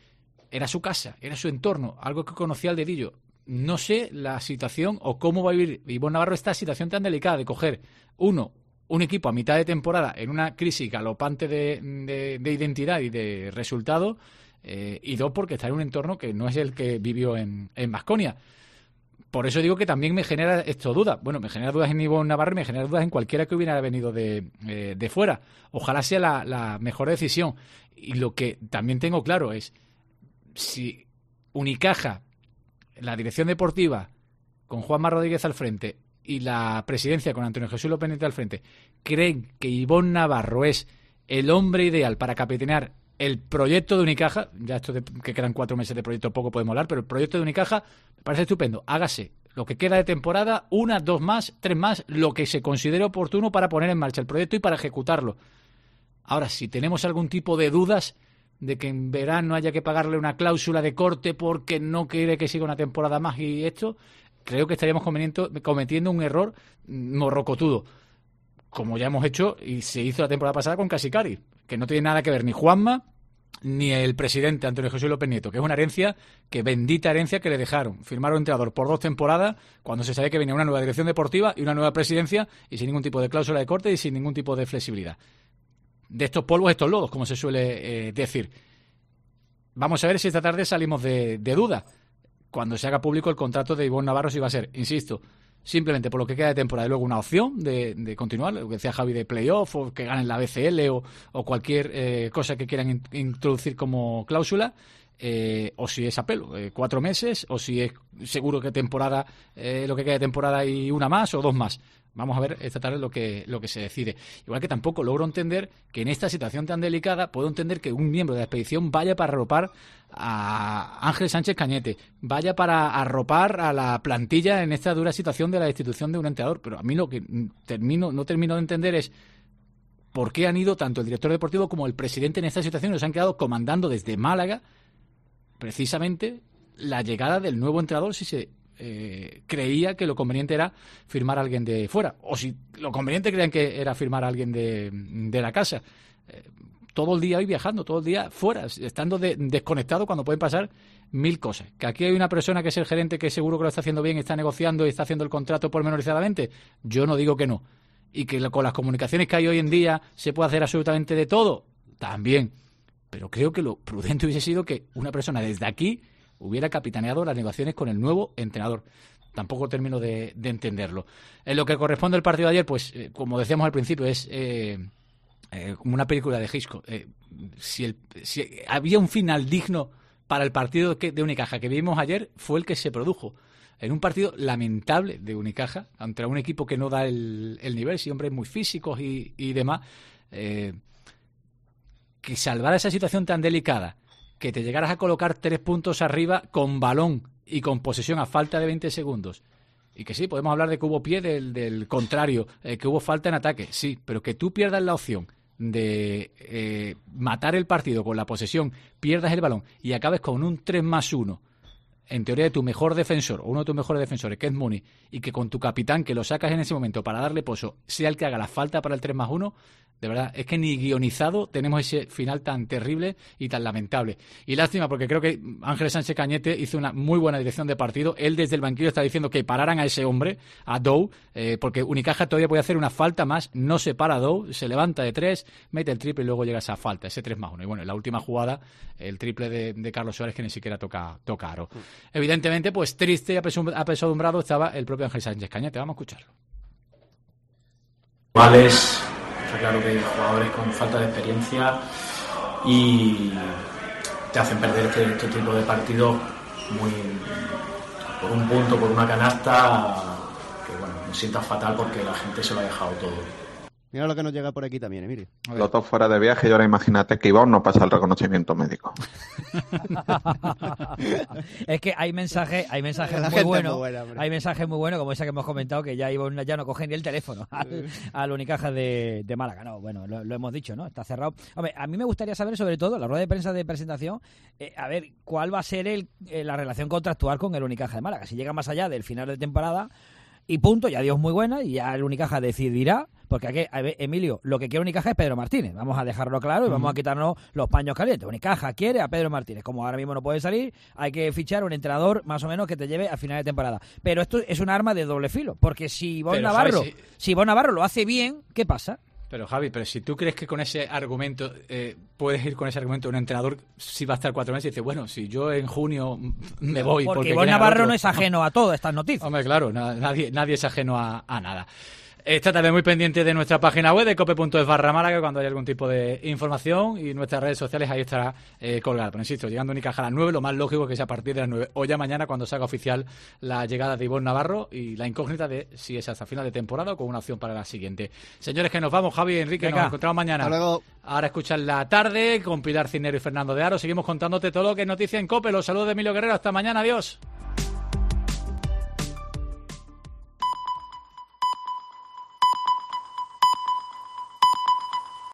Speaker 3: era su casa, era su entorno, algo que conocía al dedillo. No sé la situación o cómo va a vivir Ivonne Navarro esta situación tan delicada de coger, uno, un equipo a mitad de temporada en una crisis galopante de, de, de identidad y de resultado, eh, y dos, porque está en un entorno que no es el que vivió en Baskonia. Por eso digo que también me genera esto dudas. Bueno, me genera dudas en Ivonne Navarro y me genera dudas en cualquiera que hubiera venido de, eh, de fuera. Ojalá sea la, la mejor decisión. Y lo que también tengo claro es, si Unicaja, la dirección deportiva, con Juanma Rodríguez al frente, y la presidencia con Antonio Jesús López Nieto al frente, creen que Ivonne Navarro es el hombre ideal para capitanear el proyecto de Unicaja, ya esto de que quedan cuatro meses de proyecto poco podemos hablar, pero el proyecto de Unicaja me parece estupendo. Hágase lo que queda de temporada, una, dos más, tres más, lo que se considere oportuno para poner en marcha el proyecto y para ejecutarlo. Ahora, si tenemos algún tipo de dudas de que en verano haya que pagarle una cláusula de corte porque no quiere que siga una temporada más y esto, creo que estaríamos cometiendo un error morrocotudo, como ya hemos hecho y se hizo la temporada pasada con Casicari, que no tiene nada que ver ni Juanma ni el presidente Antonio Jesús López Nieto, que es una herencia, que bendita herencia que le dejaron. Firmaron entrenador por dos temporadas cuando se sabía que venía una nueva dirección deportiva y una nueva presidencia y sin ningún tipo de cláusula de corte y sin ningún tipo de flexibilidad. De estos polvos, estos lodos, como se suele eh, decir. Vamos a ver si esta tarde salimos de, de duda cuando se haga público el contrato de Ivonne Navarro, si va a ser, insisto, simplemente por lo que queda de temporada y luego una opción de, de continuar, lo que decía Javi, de playoff o que ganen la B C L o, o cualquier eh, cosa que quieran in, introducir como cláusula, eh, o si es apelo, eh, cuatro meses, o si es seguro que temporada, eh, lo que queda de temporada y una más o dos más. Vamos a ver esta tarde lo que, lo que se decide. Igual que tampoco logro entender que en esta situación tan delicada, puedo entender que un miembro de la expedición vaya para arropar a Ángel Sánchez Cañete, vaya para arropar a la plantilla en esta dura situación de la destitución de un entrenador. Pero a mí lo que termino, no termino de entender es por qué han ido tanto el director deportivo como el presidente en esta situación y nos han quedado comandando desde Málaga precisamente la llegada del nuevo entrenador, si se Eh, creía que lo conveniente era firmar a alguien de fuera, o si lo conveniente creían que era firmar a alguien de, de la casa. Eh, todo el día hoy viajando, todo el día fuera, estando de, desconectado cuando pueden pasar mil cosas. Que aquí hay una persona que es el gerente que seguro que lo está haciendo bien, está negociando y está haciendo el contrato pormenorizadamente. Yo no digo que no. Y que con las comunicaciones que hay hoy en día se puede hacer absolutamente de todo, también. Pero creo que lo prudente hubiese sido que una persona desde aquí hubiera capitaneado las negociaciones con el nuevo entrenador. Tampoco termino de, de entenderlo. En lo que corresponde al partido de ayer, pues, eh, como decíamos al principio, es eh, eh, como una película de Hitchcock. Eh, si, el, si había un final digno para el partido que, de Unicaja que vimos ayer, fue el que se produjo. En un partido lamentable de Unicaja, contra un equipo que no da el, el nivel, sí, hombres muy físicos y, y demás, eh, que salvara esa situación tan delicada, que te llegaras a colocar tres puntos arriba con balón y con posesión a falta de veinte segundos. Y que sí, podemos hablar de que hubo pie del, del contrario, eh, que hubo falta en ataque, sí, pero que tú pierdas la opción de eh, matar el partido con la posesión, pierdas el balón y acabes con un tres más uno, en teoría de tu mejor defensor, o uno de tus mejores defensores, que es Muni, y que con tu capitán, que lo sacas en ese momento para darle pozo, sea el que haga la falta para el tres más uno, de verdad, es que ni guionizado tenemos ese final tan terrible y tan lamentable. Y lástima, porque creo que Ángel Sánchez Cañete hizo una muy buena dirección de partido. Él desde el banquillo está diciendo que pararan a ese hombre, a Dow, eh, porque Unicaja todavía puede hacer una falta más, no se para Dow, se levanta de tres, mete el triple y luego llega a esa falta, ese tres más uno. Y bueno, en la última jugada, el triple de, de Carlos Suárez, que ni siquiera toca, toca aro. Mm. Evidentemente, pues triste y apesadumbrado estaba el propio Ángel Sánchez Cañete. Vamos a escucharlo.
Speaker 6: Vales. Está claro que hay jugadores con falta de experiencia y te hacen perder este, este tipo de partidos muy por un punto, por una canasta, que bueno, me sienta fatal porque la gente se lo ha dejado todo.
Speaker 5: Mira lo que nos llega por aquí también, Emilio.
Speaker 21: Los dos fuera de viaje y ahora imagínate que Ivonne no pasa el reconocimiento médico.
Speaker 4: Es que hay mensajes, hay mensajes muy buenos, muy buena, hay mensajes muy buenos como ese que hemos comentado, que ya Ivonne ya no coge ni el teléfono al, al Unicaja de, de Málaga. No, bueno, lo, lo hemos dicho, ¿no? Está cerrado. Hombre, a mí me gustaría saber, sobre todo, la rueda de prensa de presentación, eh, a ver, cuál va a ser el, eh, la relación contractual con el Unicaja de Málaga. Si llega más allá del final de temporada, y punto, ya Dios muy buena, y ya el Unicaja decidirá, porque aquí, a ver, Emilio, lo que quiere Unicaja es Pedro Martínez, vamos a dejarlo claro y uh-huh. vamos a quitarnos los paños calientes. Unicaja quiere a Pedro Martínez, como ahora mismo no puede salir, hay que fichar un entrenador más o menos que te lleve a final de temporada. Pero esto es un arma de doble filo, porque si Ivonne Navarro, Javi, si... si Ivonne Navarro lo hace bien, ¿qué pasa?
Speaker 3: Pero Javi, pero si tú crees que con ese argumento, eh, puedes ir con ese argumento, un entrenador si va a estar cuatro meses y dice, bueno, si yo en junio me voy...
Speaker 4: Porque,
Speaker 3: porque
Speaker 4: Ivonne Navarro no es ajeno a todas estas noticias.
Speaker 3: Hombre, claro, nadie, nadie es ajeno a, a nada. Está también muy pendiente de nuestra página web de cope punto es barra Málaga cuando haya algún tipo de información, y nuestras redes sociales ahí estará eh, colgada. Pero insisto, llegando a Unicaja a las nueve, lo más lógico es que sea a partir de las nueve o ya mañana cuando se haga oficial la llegada de Ivonne Navarro y la incógnita de si es hasta final de temporada o con una opción para la siguiente. Señores, que nos vamos, Javi y Enrique, Venga. Nos encontramos mañana.
Speaker 5: Hasta luego.
Speaker 3: Ahora escuchan La Tarde con Pilar Cisnero y Fernando de Aro. Seguimos contándote todo lo que es noticia en COPE. Los saludos de Emilio Guerrero. Hasta mañana. Adiós.